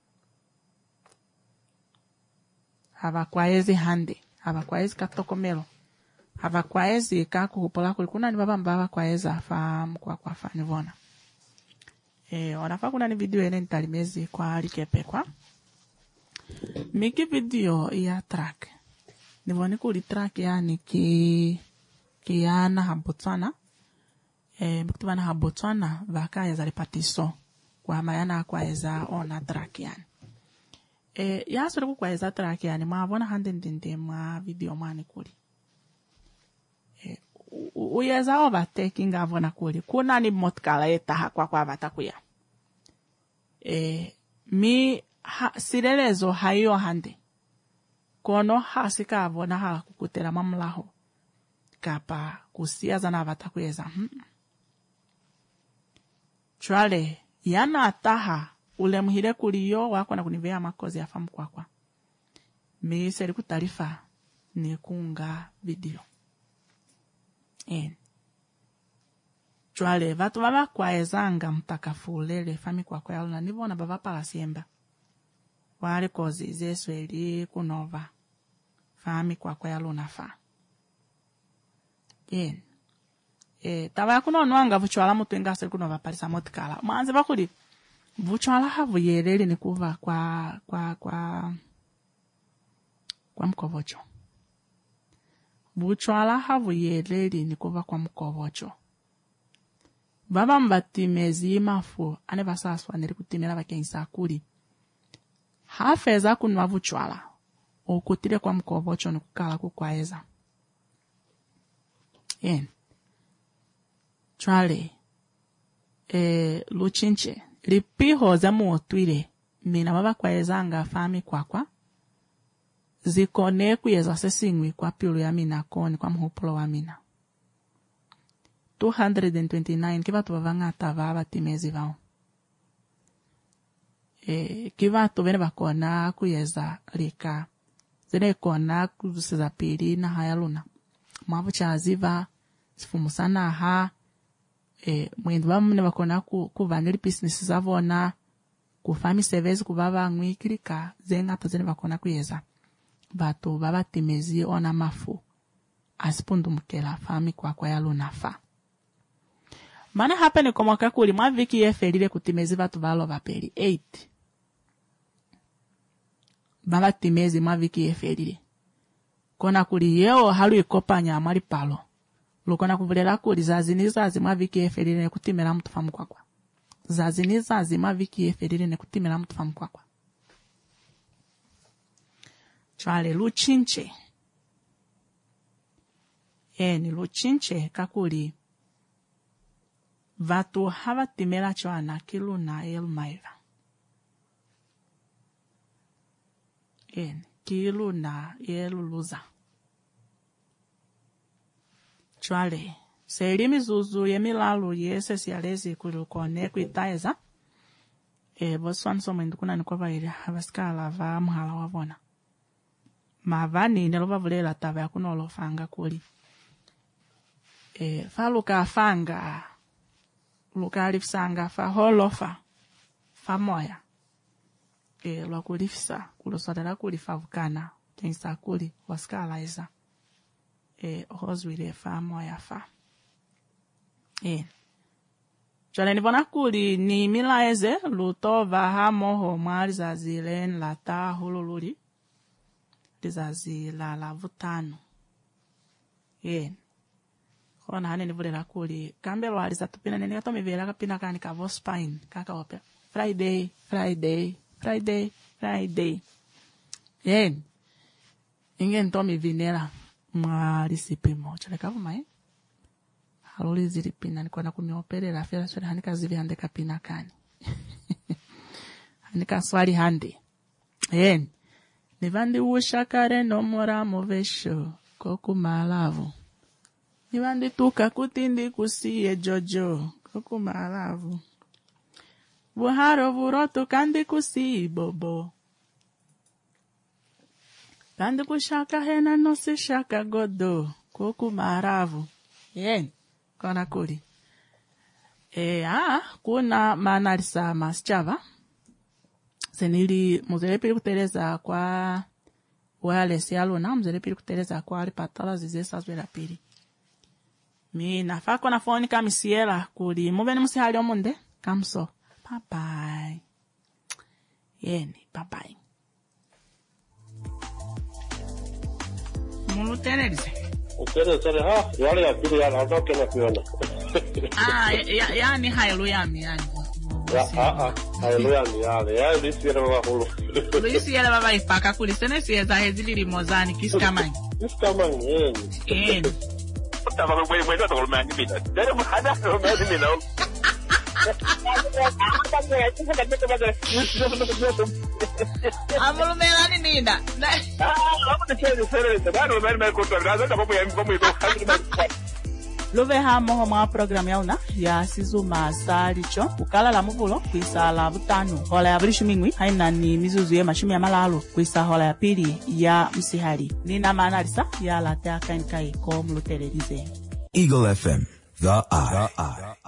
habakwaezi hande habakwaezi katokomelo habakwaezi kakuhupola kulikuna ni baba mbaba kwaeza famu kwa fanivona onafa kuna ni video ene nitalimezi kwa likepekwa miki video ya track nivoni kuli track yani kiyana habotswana mkutubana habotswana vakaeza repatiso kwa mayana kwaeza ona track yani ya sura ku kwaeza track yani mavona handendende ma video mani kuli uyeza overtaking avona kuli kuna ni motkala eta kwa batakuya mi sirelezo hayo hande kono hasika avona ha kukutera mamlaho kapa kusiaza na batakuyeza chwale yana ataha ule muhire kuliyo wako na kunivea makozi ya famu kwa mi seri kutarifa ni kunga video chwale vatu baba kwaezanga mtakafulele fami kwa yaluna nivona baba pala siemba wale kozi zesu eli kunova fami kwa yaluna fa tava kunonwanga vuchwala mutu ingase kunova parisa motikala manze bakuli vuchwala havu yereli ni kuva kwa mkovocho vuchwala havu yereli ni kuva kwa mkovocho baba mbatimezi mafu ane basaswa neri kutimela bakenisa kuli hafeza kunwa vuchwala okutire kwa mkovocho ni kukala kukwaeza chwale luchinche lipiho za muotwile mina baba kwaezanga fami kwa zikone kuyeza sesingwi kwa pilu ya mina koni kwa mhupulo wa mina 229 kivatu bavangata baba timezi vao kivatu bene bakona kuyeza rika zene kona kusiza pili na hayaluna mabu chaziva sifumusana ha mwendu bamune bakona kuvanira business zavona kufami service kubaba ngwikirika zengato zene bakona kuyeza batu baba timezi ona mafu asipundu mkela fami kwa yaluna fa mana hapa ni kwa mwaka kuli mwa viki yefelile kutimezi batu balo bapeli 8 baba timezi mwa viki yefelile kona kuli yeo halu ikopanya amali palo lukona kuvulela kuli zazi mwa viki yefelile kutimela mtu famu kwa zaziniza zima viki efediri ne kutimela mtu famkwakwa. Chwale luchinche. Ni luchinche kakuli vatu hava timela chwana kilu na el maiva. Kilu na el luza. Chwale seilimi zuzu yemilalu yese sialezi kulukone kuitaeza. Boswan somo indukuna nikova ili havaskala va mhala wavona. Mavani nelova vulela tava ya kunolo fanga kuli. Faluka fanga. Luka alifsanga fa holofa. Fa moya. Lwa kulifisa. Kuloswadala kulifavukana. Tenisa kuli waskala eza. Hozwile fa moya fa. Chole nivona kuli ni mila eze. Luto vaha moho mwaliza zilen lata hululuri. Lizazi la vutano. Kona hane nivulela kuli. Kambelo aliza tupina nene kato mivela kapina kani ka Vospine. Kaka wape. Friday. Inge ntomi vinela. Mwalisipi mo. Chale kavu mae. Haloli zilipina. Nikuwa na kumiopele la fela. Chale hanika zivi hande kapina kani. Hanika swali hande. Nivandi ushakare no mora movesho. Koku malavu. Nivandi tuka kutindi kusiye jojo. Koku malavu. Buharo vuroto kandi kusiye bobo. Kandi kushaka hena no se shaka godo. Koku malavu. Kona kuli. Kuna manarisa maschava. Senili muzele pili kuteleza kwa wale sialo na muzele pili kuteleza kwa alipatala zizesa zwela pili. Mi nafako na foni kami siela kuli mubeni musihali omunde kamso. Bye bye. Bye. Mulu tenerize. Uteleza yale ya pili ya nazoke na kuona. Yani haleluya mi yani. Haleluya yale. Ya lisiela baba hulu. Lisiela baba ipaka kulisene sieza hezili limozani kiskamani. Tava bueno to kolma ngimita. Dere mhada no ngimina. Amulu melani nina. Love hamo homa program yauna ya sizuma salicho ukala la muvulo kwisa la butano hola ya brishu mingwi haina ni mizuzu ya mashumi ya malalo kwisa hola ya pili ya msihari nina manalisa ya latea kainkai ko mulutelerize Eagle FM, the eye.